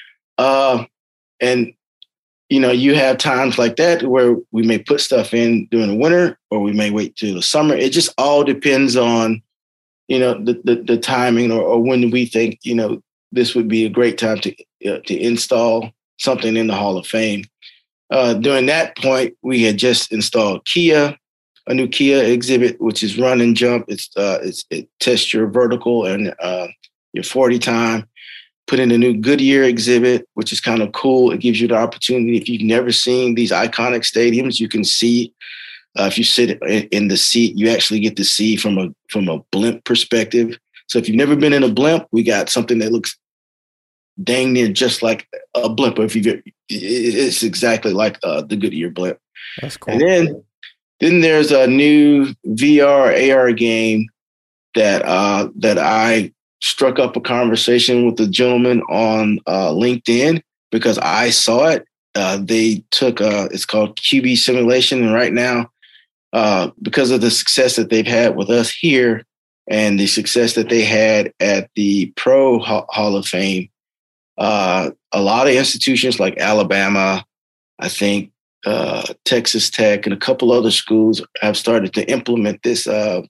And, you have times like that where we may put stuff in during the winter or we may wait till the summer. It just all depends on, the timing or when we think, this would be a great time to install something in the Hall of Fame. During that point, we had just installed a new Kia exhibit, which is run and jump. It tests your vertical and your 40 time. put in a new Goodyear exhibit, which is kind of cool. It gives you the opportunity. If you've never seen these iconic stadiums, you can see. If you sit in the seat, you actually get to see from a blimp perspective. So if you've never been in a blimp, we got something that looks dang near just like a blimp. Or it's exactly like the Goodyear blimp. That's cool. And then there's a new VR AR game that I struck up a conversation with the gentleman on LinkedIn because I saw it. They took it's called QB Simulation, and right now, because of the success that they've had with us here and the success that they had at the Pro Hall of Fame, a lot of institutions like Alabama, I think Texas Tech, and a couple other schools have started to implement this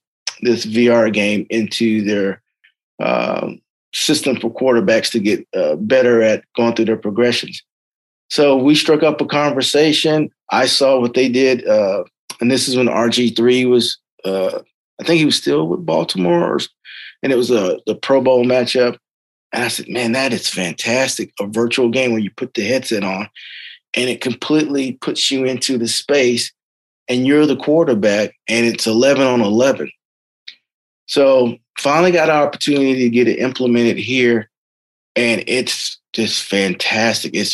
VR game into their system for quarterbacks to get better at going through their progressions. So we struck up a conversation. I saw what they did, and this is when RG3 was, I think he was still with Baltimore, and it was the Pro Bowl matchup. And I said, man, that is fantastic. A virtual game where you put the headset on and it completely puts you into the space and you're the quarterback and it's 11 on 11. So finally got an opportunity to get it implemented here, and it's just fantastic. It's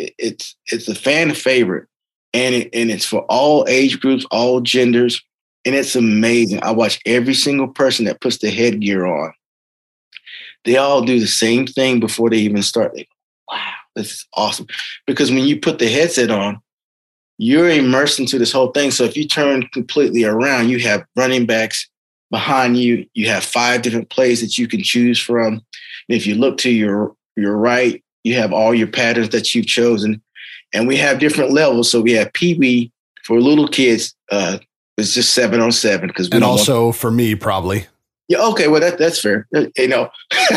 a fan favorite, and it's for all age groups, all genders, and it's amazing. I watch every single person that puts the headgear on. They all do the same thing before they even start. They go, wow, this is awesome. Because when you put the headset on, you're immersed into this whole thing. So if you turn completely around, you have running backs behind you. You have 5 different plays that you can choose from. And if you look to your right, you have all your patterns that you've chosen. And we have different levels. So we have Pee-wee for little kids. It's just 7 on 7. And also for me, probably. Yeah, okay, well, that's fair. You know.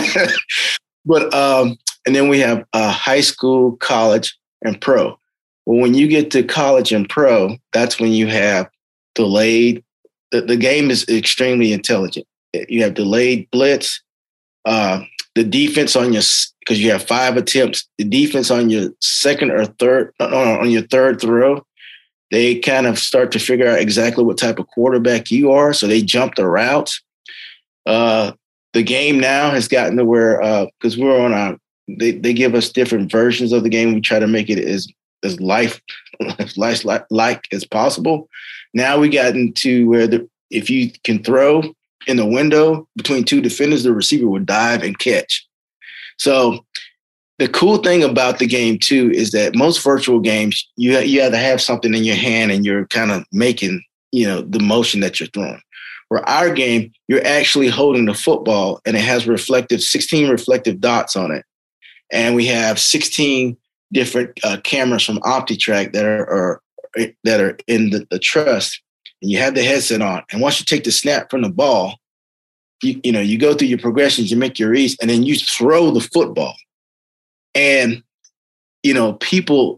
But and then we have high school, college, and pro. Well, when you get to college and pro, that's when you have delayed. The game is extremely intelligent. You have delayed blitz. The defense on your, because you have 5 attempts, the defense on your second or third, on your third throw, they kind of start to figure out exactly what type of quarterback you are. So they jump the routes. The game now has gotten to where, because we're on they give us different versions of the game. We try to make it as lifelike as possible. Now we got into where if you can throw in the window between 2 defenders, the receiver would dive and catch. So the cool thing about the game too is that most virtual games, you have to have something in your hand and you're kind of making, the motion that you're throwing. For our game, you're actually holding the football and it has 16 reflective dots on it. And we have 16 different cameras from OptiTrack that are in the truss. And you have the headset on. And once you take the snap from the ball, you go through your progressions, you make your reads, and then you throw the football. And, people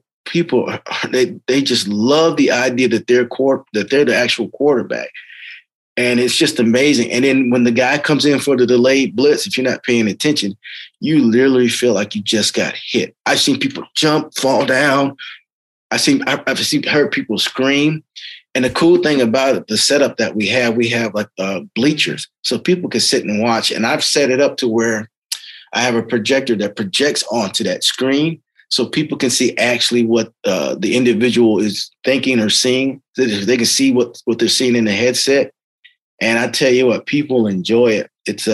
they just love the idea that they're the actual quarterback. And it's just amazing. And then when the guy comes in for the delayed blitz, if you're not paying attention, you literally feel like you just got hit. I've seen people jump, fall down. I've heard people scream. And the cool thing about it, the setup that we have like bleachers, so people can sit and watch. And I've set it up to where I have a projector that projects onto that screen, so people can see actually what the individual is thinking or seeing. So they can see what they're seeing in the headset. And I tell you what, people enjoy it. It's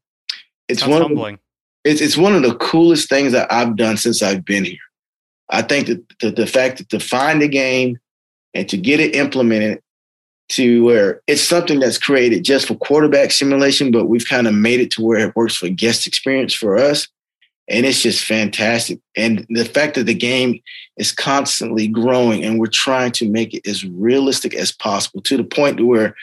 humbling. It's one of the coolest things that I've done since I've been here. I think that the fact that to find a game and to get it implemented to where it's something that's created just for quarterback simulation, but we've kind of made it to where it works for guest experience for us. And it's just fantastic. And the fact that the game is constantly growing and we're trying to make it as realistic as possible to the point to where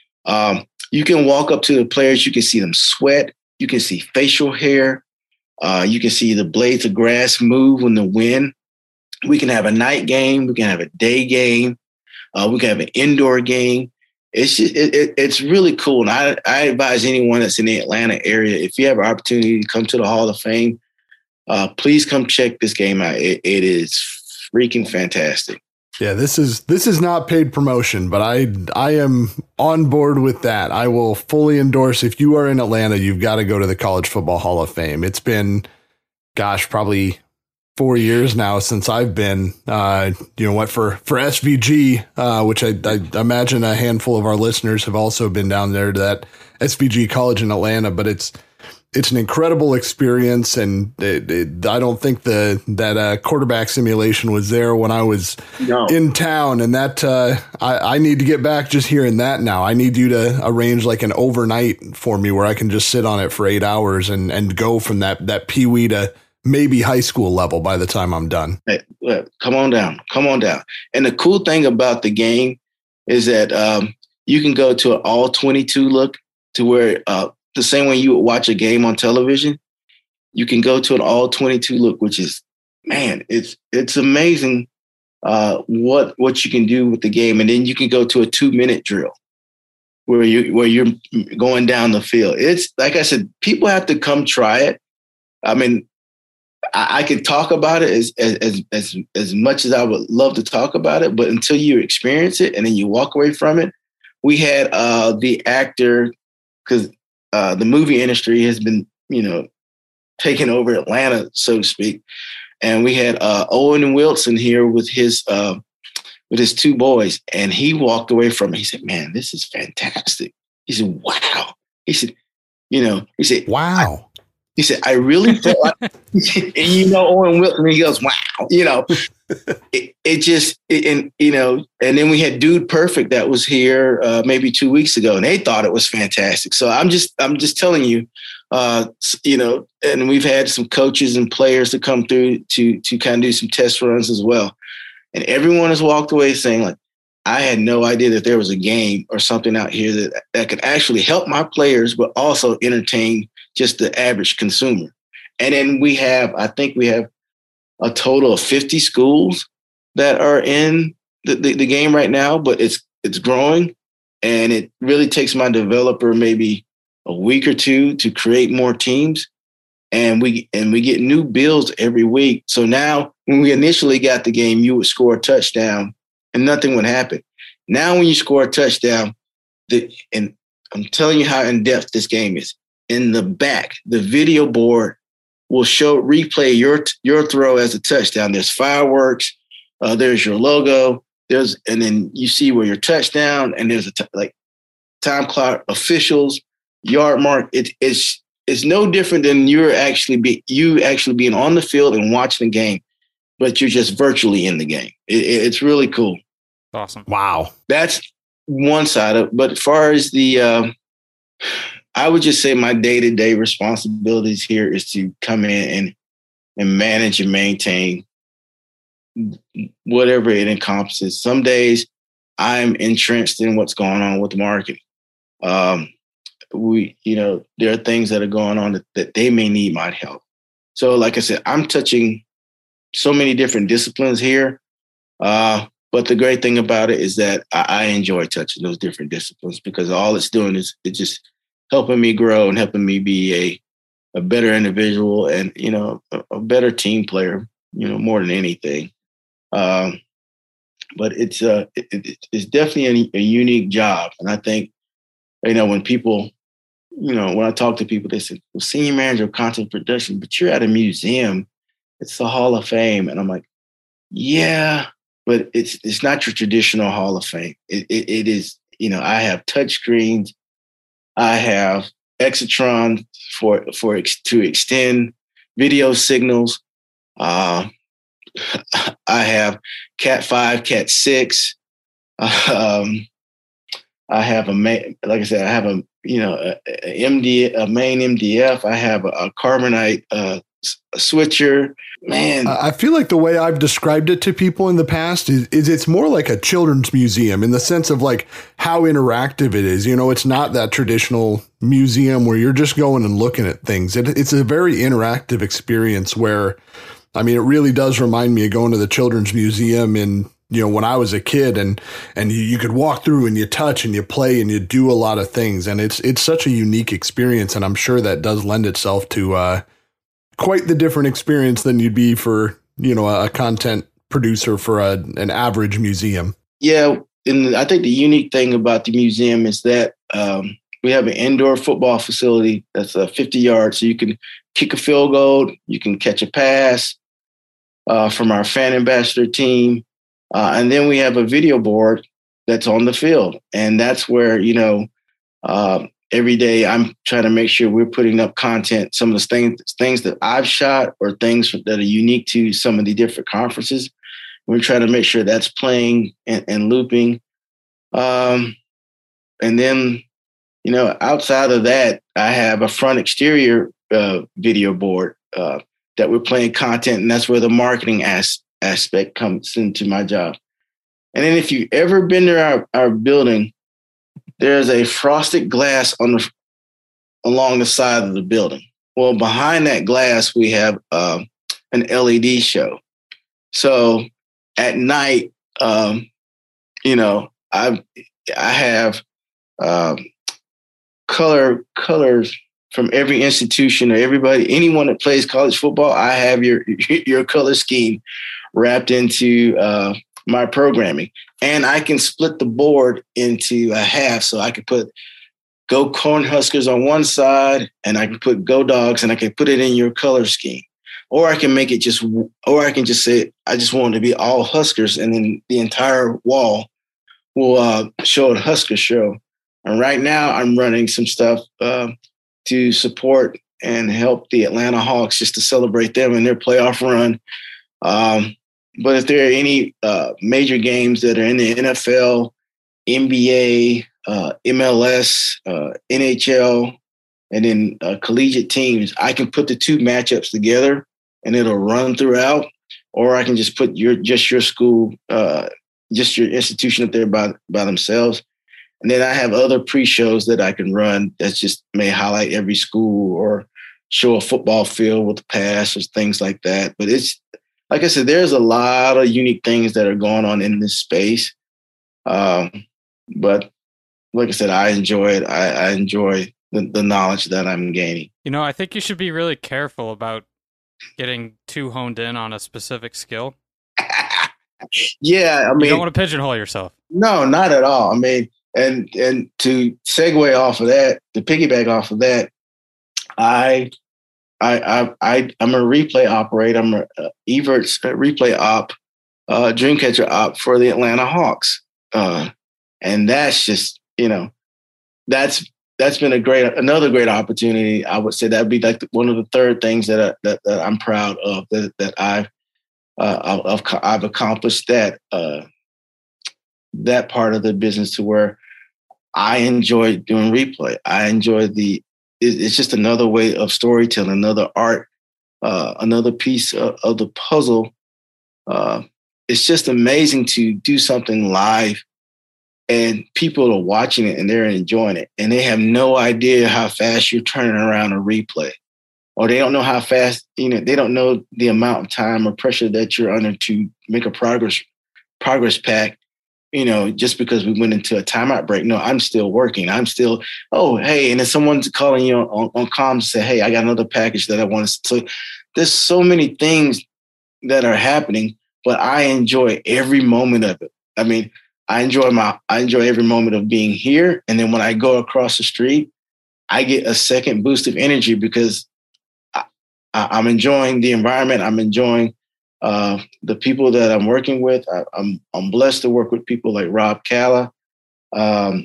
you can walk up to the players, you can see them sweat, you can see facial hair, you can see the blades of grass move in the wind. We can have a night game, we can have a day game, we can have an indoor game. It's really cool. And I advise anyone that's in the Atlanta area, if you have an opportunity to come to the Hall of Fame, Please come check this game out. It is freaking fantastic. Yeah, this is not paid promotion, but I am on board with that. I will fully endorse, if you are in Atlanta, you've got to go to the College Football Hall of Fame. It's been, probably 4 years now since I've been, for SVG, which I imagine a handful of our listeners have also been down there to that SVG college in Atlanta, but it's an incredible experience, and I don't think that quarterback simulation was there when I was in town, and that I need to get back just hearing that now. I need you to arrange like an overnight for me where I can just sit on it for 8 hours and go from that peewee to maybe high school level by the time I'm done. Hey, come on down. And the cool thing about the game is that you can go to an all 22 look, to where the same way you would watch a game on television, you can go to an all 22 look, which is, man, it's amazing what you can do with the game. And then you can go to a 2-minute drill where you're going down the field. It's like I said, people have to come try it. I mean, I could talk about it as much as I would love to talk about it, but until you experience it and then you walk away from it. We had the actor, because the movie industry has been, taking over Atlanta, so to speak. And we had Owen Wilson here with his 2 boys, and he walked away from it. He said, "Man, this is fantastic." He said, "Wow." He said, "Wow." He said, "I really felt like," and Owen Wilson, he goes, "Wow," and then we had Dude Perfect that was here maybe 2 weeks ago, and they thought it was fantastic. So I'm just telling you, and we've had some coaches and players to come through to kind of do some test runs as well. And everyone has walked away saying, like, I had no idea that there was a game or something out here that could actually help my players, but also entertain just the average consumer. And then I think we have a total of 50 schools that are in the game right now, but it's growing, and it really takes my developer maybe a week or two to create more teams. And we get new builds every week. So now when we initially got the game, you would score a touchdown and nothing would happen. Now when you score a touchdown, and I'm telling you how in-depth this game is. In the back, the video board will replay your throw as a touchdown. There's fireworks, there's your logo, and then you see where your touchdown, and there's time clock, officials, yard mark. It's no different than you actually being on the field and watching the game, but you're just virtually in the game. It's really cool. Awesome. Wow. That's one side of it. But as far as I would just say my day-to-day responsibilities here is to come in and manage and maintain whatever it encompasses. Some days I'm entrenched in what's going on with the market. There are things that are going on that they may need my help. So like I said, I'm touching so many different disciplines here. But the great thing about it is that I enjoy touching those different disciplines, because all it's doing is it's just helping me grow and helping me be a better individual and, a better team player, more than anything. But it's definitely a unique job. And I think, when people, when I talk to people, they say, well, senior manager of content production, but you're at a museum. It's the Hall of Fame. And I'm like, yeah, but it's not your traditional Hall of Fame. It is, I have touch screens. I have Exitron to extend video signals. I have Cat 5, Cat 6. I have a main MDF. I have a Carbonite switcher. Man, I feel like the way I've described it to people in the past is it's more like a children's museum, in the sense of like how interactive it is. It's not that traditional museum where you're just going and looking at things. It's a very interactive experience where, it really does remind me of going to the children's museum in, when I was a kid, and you could walk through and you touch and you play and you do a lot of things. And it's such a unique experience. And I'm sure that does lend itself to, quite the different experience than you'd be for, a content producer for an average museum. Yeah. And I think the unique thing about the museum is that we have an indoor football facility that's 50 yards. So you can kick a field goal, you can catch a pass from our fan ambassador team. And then we have a video board that's on the field. And that's where, every day I'm trying to make sure we're putting up content, some of the things that I've shot or things that are unique to some of the different conferences. We're trying to make sure that's playing and looping. And then, outside of that, I have a front exterior video board that we're playing content, and that's where the marketing aspect comes into my job. And then if you've ever been to our building, there's a frosted glass along the side of the building. Well, behind that glass, we have an LED show. So at night, I have colors from every institution or anyone that plays college football. I have your color scheme wrapped into my programming, and I can split the board into a half. So I can put Go Cornhuskers on one side, and I can put Go Dogs, and I can put it in your color scheme. Or I can I can just say, I just want it to be all Huskers, and then the entire wall will show a Husker show. And right now I'm running some stuff to support and help the Atlanta Hawks, just to celebrate them and their playoff run. But if there are any major games that are in the NFL, NBA, MLS, NHL, and then collegiate teams, I can put the two matchups together and it'll run throughout. Or I can just put your school, just your institution up there by themselves. And then I have other pre-shows that I can run that just may highlight every school or show a football field with a pass or things like that. But it's, like I said, there's a lot of unique things that are going on in this space. But like I said, I enjoy it. I enjoy the knowledge that I'm gaining. I think you should be really careful about getting too honed in on a specific skill. Yeah, I mean, you don't want to pigeonhole yourself. No, not at all. I mean, and to segue off of that, to piggyback off of that, I'm a replay operator. I'm a Evertz replay op, Dreamcatcher op for the Atlanta Hawks, and that's just that's been another great opportunity. I would say that'd be like one of the third things that I'm proud of that I've accomplished that part of the business to where I enjoy doing replay. I enjoy it's just another way of storytelling, another art, another piece of the puzzle. It's just amazing to do something live and people are watching it and they're enjoying it. And they have no idea how fast you're turning around a replay. Or they don't know how fast, they don't know the amount of time or pressure that you're under to make a progress pack, just because we went into a timeout break. No, I'm still working. I'm still, oh, hey, and then someone's calling you on comms to say, hey, I got another package that I want to. So there's so many things that are happening, but I enjoy every moment of it. I mean, I enjoy every moment of being here. And then when I go across the street, I get a second boost of energy because I'm enjoying the environment. I'm enjoying the people that I'm working with. I'm blessed to work with people like Rob Calla. Rob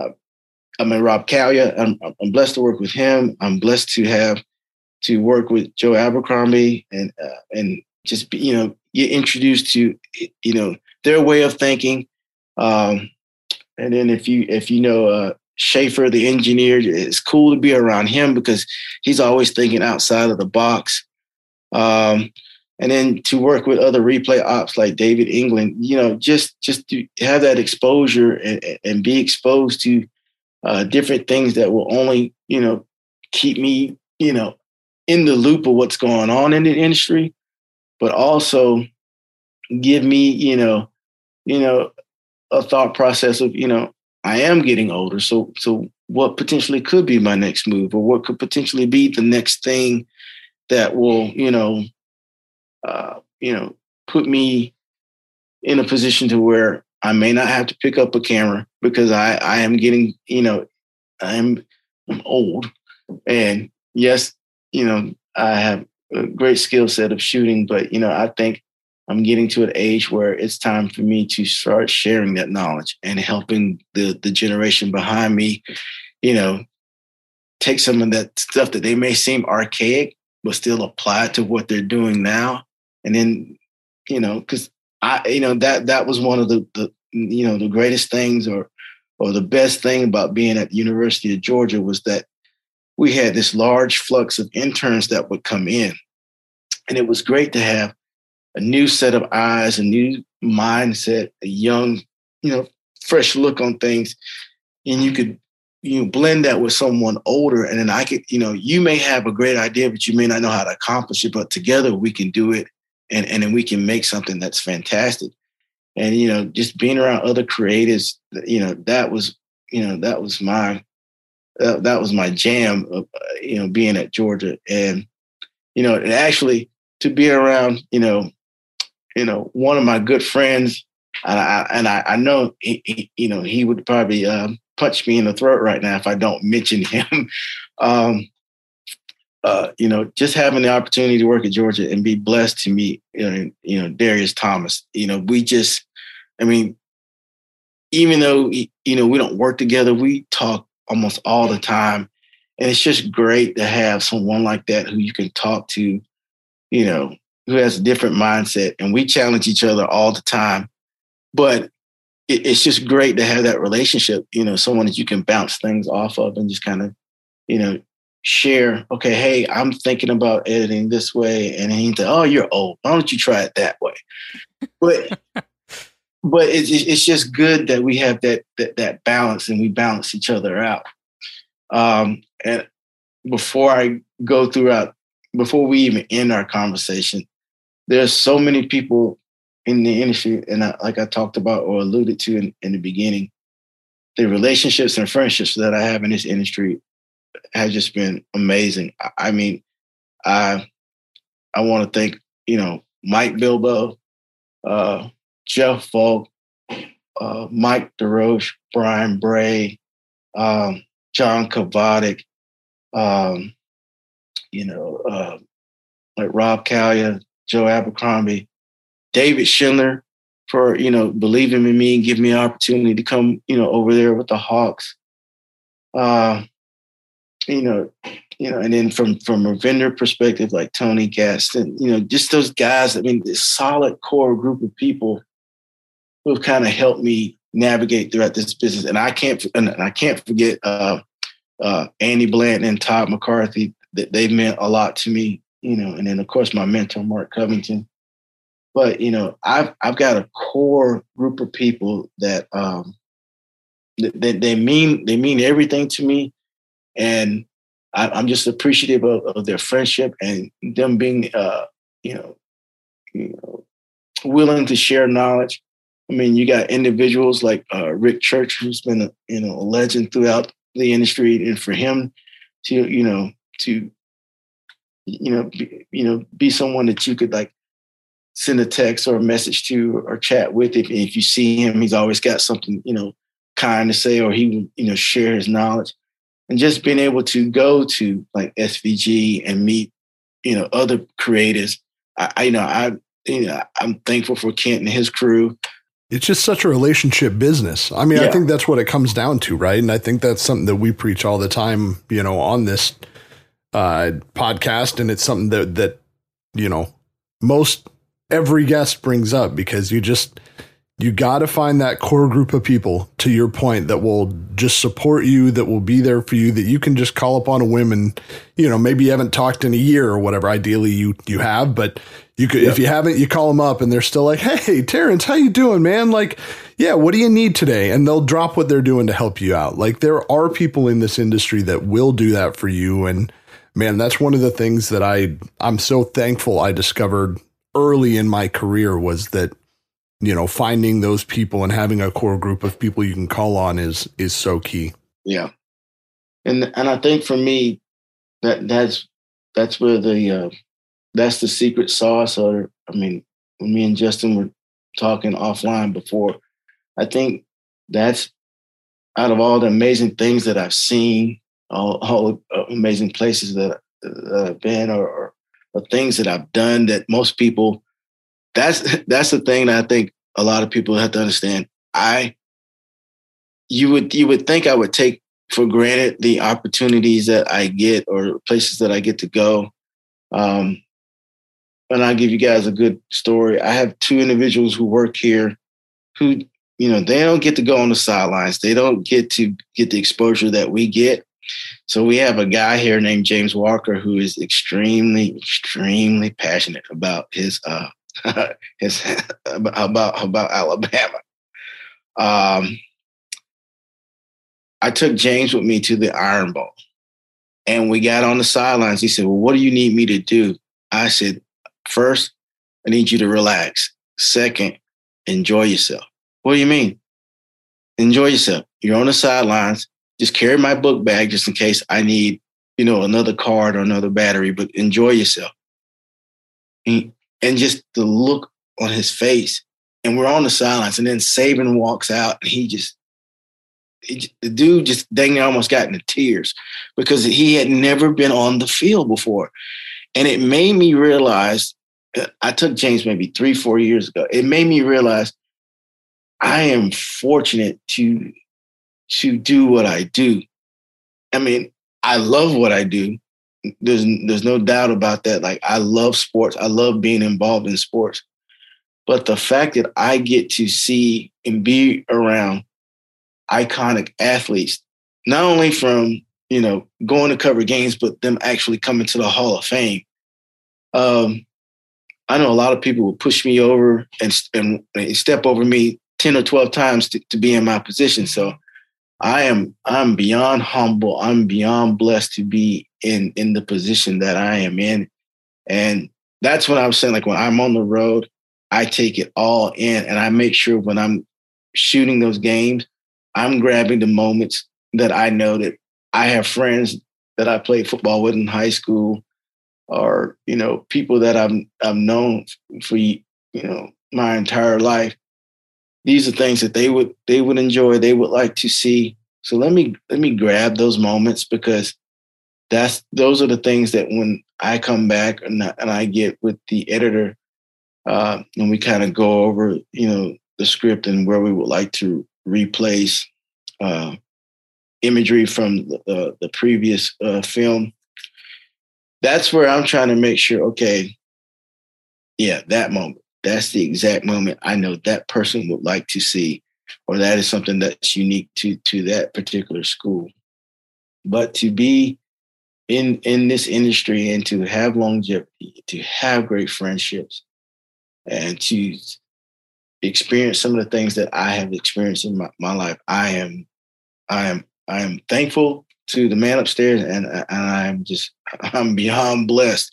Callia. I'm blessed to work with him. I'm blessed to work with Joe Abercrombie and just get introduced to their way of thinking. And then if you know Schaefer, the engineer, it's cool to be around him because he's always thinking outside of the box. And then to work with other replay ops like David England, just to have that exposure and be exposed to different things that will only, keep me, in the loop of what's going on in the industry, but also give me, a thought process of, I am getting older. So what potentially could be my next move or what could potentially be the next thing that will, put me in a position to where I may not have to pick up a camera because I am getting, I'm old. And yes, I have a great skill set of shooting, but, I think I'm getting to an age where it's time for me to start sharing that knowledge and helping the generation behind me, take some of that stuff that they may seem archaic, but still apply it to what they're doing now. And then, because that was one of the greatest things or the best thing about being at the University of Georgia was that we had this large flux of interns that would come in. And it was great to have a new set of eyes, a new mindset, a young, fresh look on things. And you could, blend that with someone older. And then I could, you may have a great idea, but you may not know how to accomplish it. But together we can do it. And then we can make something that's fantastic. And, just being around other creatives, that was my jam of, being at Georgia. And, and actually to be around, one of my good friends, and I know he would probably punch me in the throat right now if I don't mention him. Just having the opportunity to work at Georgia and be blessed to meet, Darius Thomas. Even though we don't work together, we talk almost all the time, and it's just great to have someone like that who you can talk to, who has a different mindset, and we challenge each other all the time. But it's just great to have that relationship, someone that you can bounce things off of and just kind of, share, okay, hey, I'm thinking about editing this way. And he's like, oh, you're old. Why don't you try it that way? But it's just good that we have that balance and we balance each other out. And before before we even end our conversation, there's so many people in the industry, and like I talked about or alluded to in the beginning, the relationships and friendships that I have in this industry has just been amazing. I want to thank, Mike Bilbo, Jeff Falk, Mike DeRoche, Brian Bray, John Kavadik, like Rob Callia, Joe Abercrombie, David Schindler for, believing in me and giving me an opportunity to come, over there with the Hawks. And then from a vendor perspective, like Tony Gaston, just those guys, this solid core group of people who have kind of helped me navigate throughout this business. And I can't forget Andy Blanton and Todd McCarthy, that they've meant a lot to me, and then of course my mentor, Mark Covington. But, I've got a core group of people that they mean everything to me. And I'm just appreciative of their friendship and them being, willing to share knowledge. You got individuals like Rick Church, who's been a legend throughout the industry, and for him to be someone that you could like send a text or a message to or chat with. If you see him, he's always got something kind to say, or he would share his knowledge. And just being able to go to like SVG and meet, other creators. I'm thankful for Kent and his crew. It's just such a relationship business. I think that's what it comes down to, right? And I think that's something that we preach all the time, on this podcast. And it's something that most every guest brings up, because you got to find that core group of people, to your point, that will just support you, that will be there for you, that you can just call upon a whim and, maybe you haven't talked in a year or whatever. Ideally you have, but you could, if you haven't, you call them up and they're still like, hey, Terrence, how you doing, man? Like, yeah, what do you need today? And they'll drop what they're doing to help you out. Like, there are people in this industry that will do that for you. And man, that's one of the things that I'm so thankful I discovered early in my career, was that, finding those people and having a core group of people you can call on is so key. Yeah. And I think for me, that's that's where that's the secret sauce. Or I mean, when me and Justin were talking offline before, I think that's out of all the amazing things that I've seen, all amazing places that I've been, or things that I've done that most people. That's the thing that I think a lot of people have to understand. You would think I would take for granted the opportunities that I get or places that I get to go. And I'll give you guys a good story. I have two individuals who work here who, they don't get to go on the sidelines. They don't get to get the exposure that we get. So we have a guy here named James Walker who is extremely, extremely passionate about his his about Alabama. I took James with me to the Iron Bowl, and we got on the sidelines. He said, "Well, what do you need me to do?" I said, "First, I need you to relax. Second, enjoy yourself." "What do you mean?" "Enjoy yourself. You're on the sidelines. Just carry my book bag just in case I need, another card or another battery, but enjoy yourself." And just the look on his face, and we're on the sidelines, and then Saban walks out, and the dude just dang near almost got into tears because he had never been on the field before. And it made me realize, I took James maybe 3-4 years ago. It made me realize I am fortunate to do what I do. I mean, I love what I do. There's no doubt about that. Like, I love sports. I love being involved in sports. But the fact that I get to see and be around iconic athletes, not only from, going to cover games, but them actually coming to the Hall of Fame. I know a lot of people will push me over and step over me 10 or 12 times to be in my position. So I'm beyond humble. I'm beyond blessed to be in the position that I am in. And that's what I was saying. Like, when I'm on the road, I take it all in, and I make sure when I'm shooting those games, I'm grabbing the moments that I know that I have friends that I played football with in high school, or, people that I've known for, my entire life. These are things that they would enjoy. They would like to see. So let me grab those moments, because those are the things that when I come back and I get with the editor, and we kind of go over, the script and where we would like to replace imagery from the previous film. That's where I'm trying to make sure, okay, yeah, that moment, that's the exact moment I know that person would like to see, or that is something that's unique to that particular school. But to be in this industry and to have longevity, to have great friendships, and to experience some of the things that I have experienced in my life, I am thankful to the man upstairs, and I'm beyond blessed.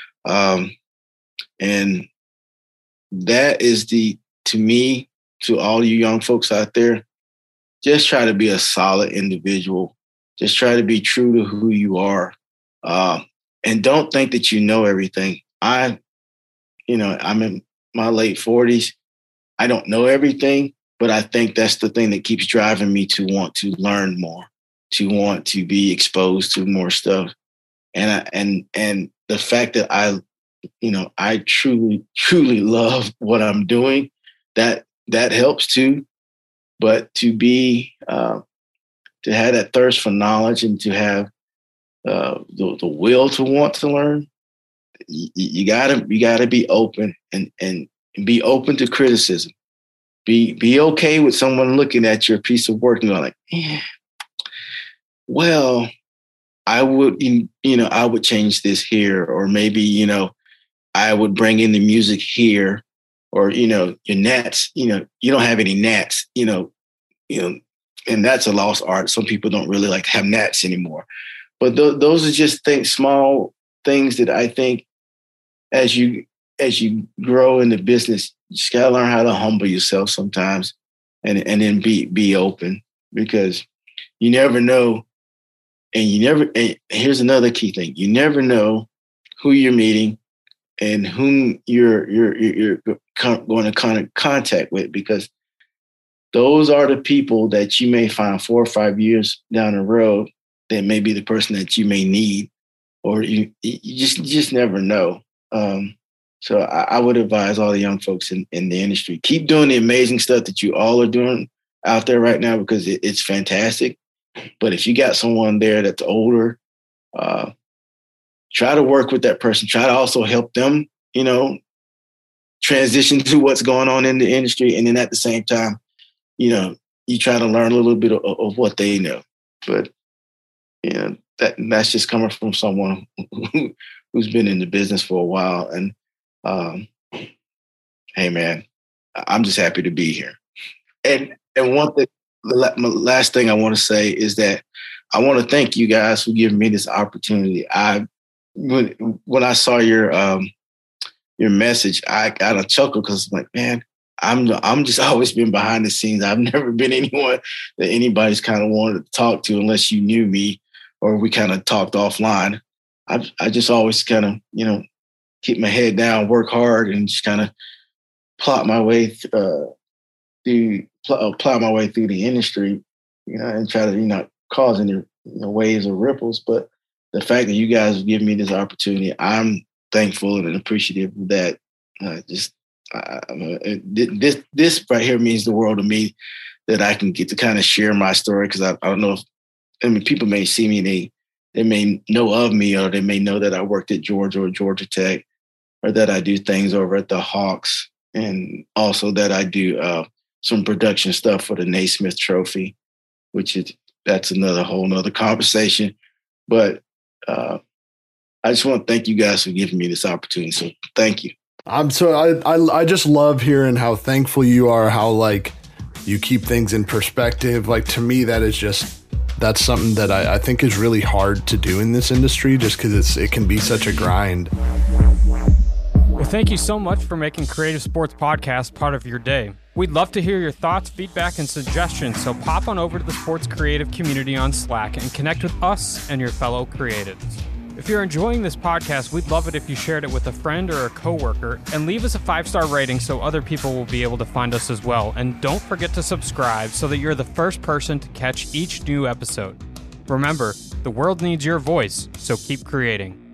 And that is to me, to all you young folks out there, just try to be a solid individual. Just try to be true to who you are. And don't think that you know everything. I'm in my late 40s. I don't know everything, but I think that's the thing that keeps driving me to want to learn more, to want to be exposed to more stuff. And the fact that I truly, truly love what I'm doing, that helps too. But to have that thirst for knowledge, and to have the will to want to learn, you gotta be open and be open to criticism. Be okay with someone looking at your piece of work and going like, yeah, well, I would change this here, or maybe, I would bring in the music here, or, your gnats, you don't have any gnats, and that's a lost art. Some people don't really like to have gnats anymore. But those are just small things that I think as you grow in the business, you just gotta learn how to humble yourself sometimes, and then be open, because you never know. And here's another key thing. You never know who you're meeting and whom you're going to kind of contact with, because those are the people that you may find 4 or 5 years down the road that may be the person that you may need, or you just never know. So I would advise all the young folks in the industry, keep doing the amazing stuff that you all are doing out there right now, because it's fantastic. But if you got someone there that's older, try to work with that person. Try to also help them, transition to what's going on in the industry. And then at the same time, you try to learn a little bit of what they know. But, that's just coming from someone who's been in the business for a while. And, hey, man, I'm just happy to be here. And one thing, the last thing I want to say is that I want to thank you guys for giving me this opportunity. When I saw your message, I got a chuckle, because I'm like, man, I'm just always been behind the scenes. I've never been anyone that anybody's kind of wanted to talk to unless you knew me or we kind of talked offline. I just always kind of, keep my head down, work hard, and just kind of plot my way through the industry, and try to, not cause any waves or ripples. But the fact that you guys have given me this opportunity, I'm thankful and appreciative of that. This right here means the world to me, that I can get to kind of share my story, because I don't know if, people may see me, they may know of me, or they may know that I worked at Georgia or Georgia Tech, or that I do things over at the Hawks, and also that I do some production stuff for the Naismith Trophy, that's another whole nother conversation. But I just want to thank you guys for giving me this opportunity. So thank you. I just love hearing how thankful you are, how you keep things in perspective. To me, that's something that I think is really hard to do in this industry, just because it can be such a grind. Well, thank you so much for making Creative Sports Podcast part of your day. We'd love to hear your thoughts, feedback, and suggestions, so pop on over to the sports creative community on Slack and connect with us and your fellow creatives. If you're enjoying this podcast, we'd love it if you shared it with a friend or a coworker, and leave us a 5-star rating so other people will be able to find us as well. And don't forget to subscribe so that you're the first person to catch each new episode. Remember, the world needs your voice, so keep creating.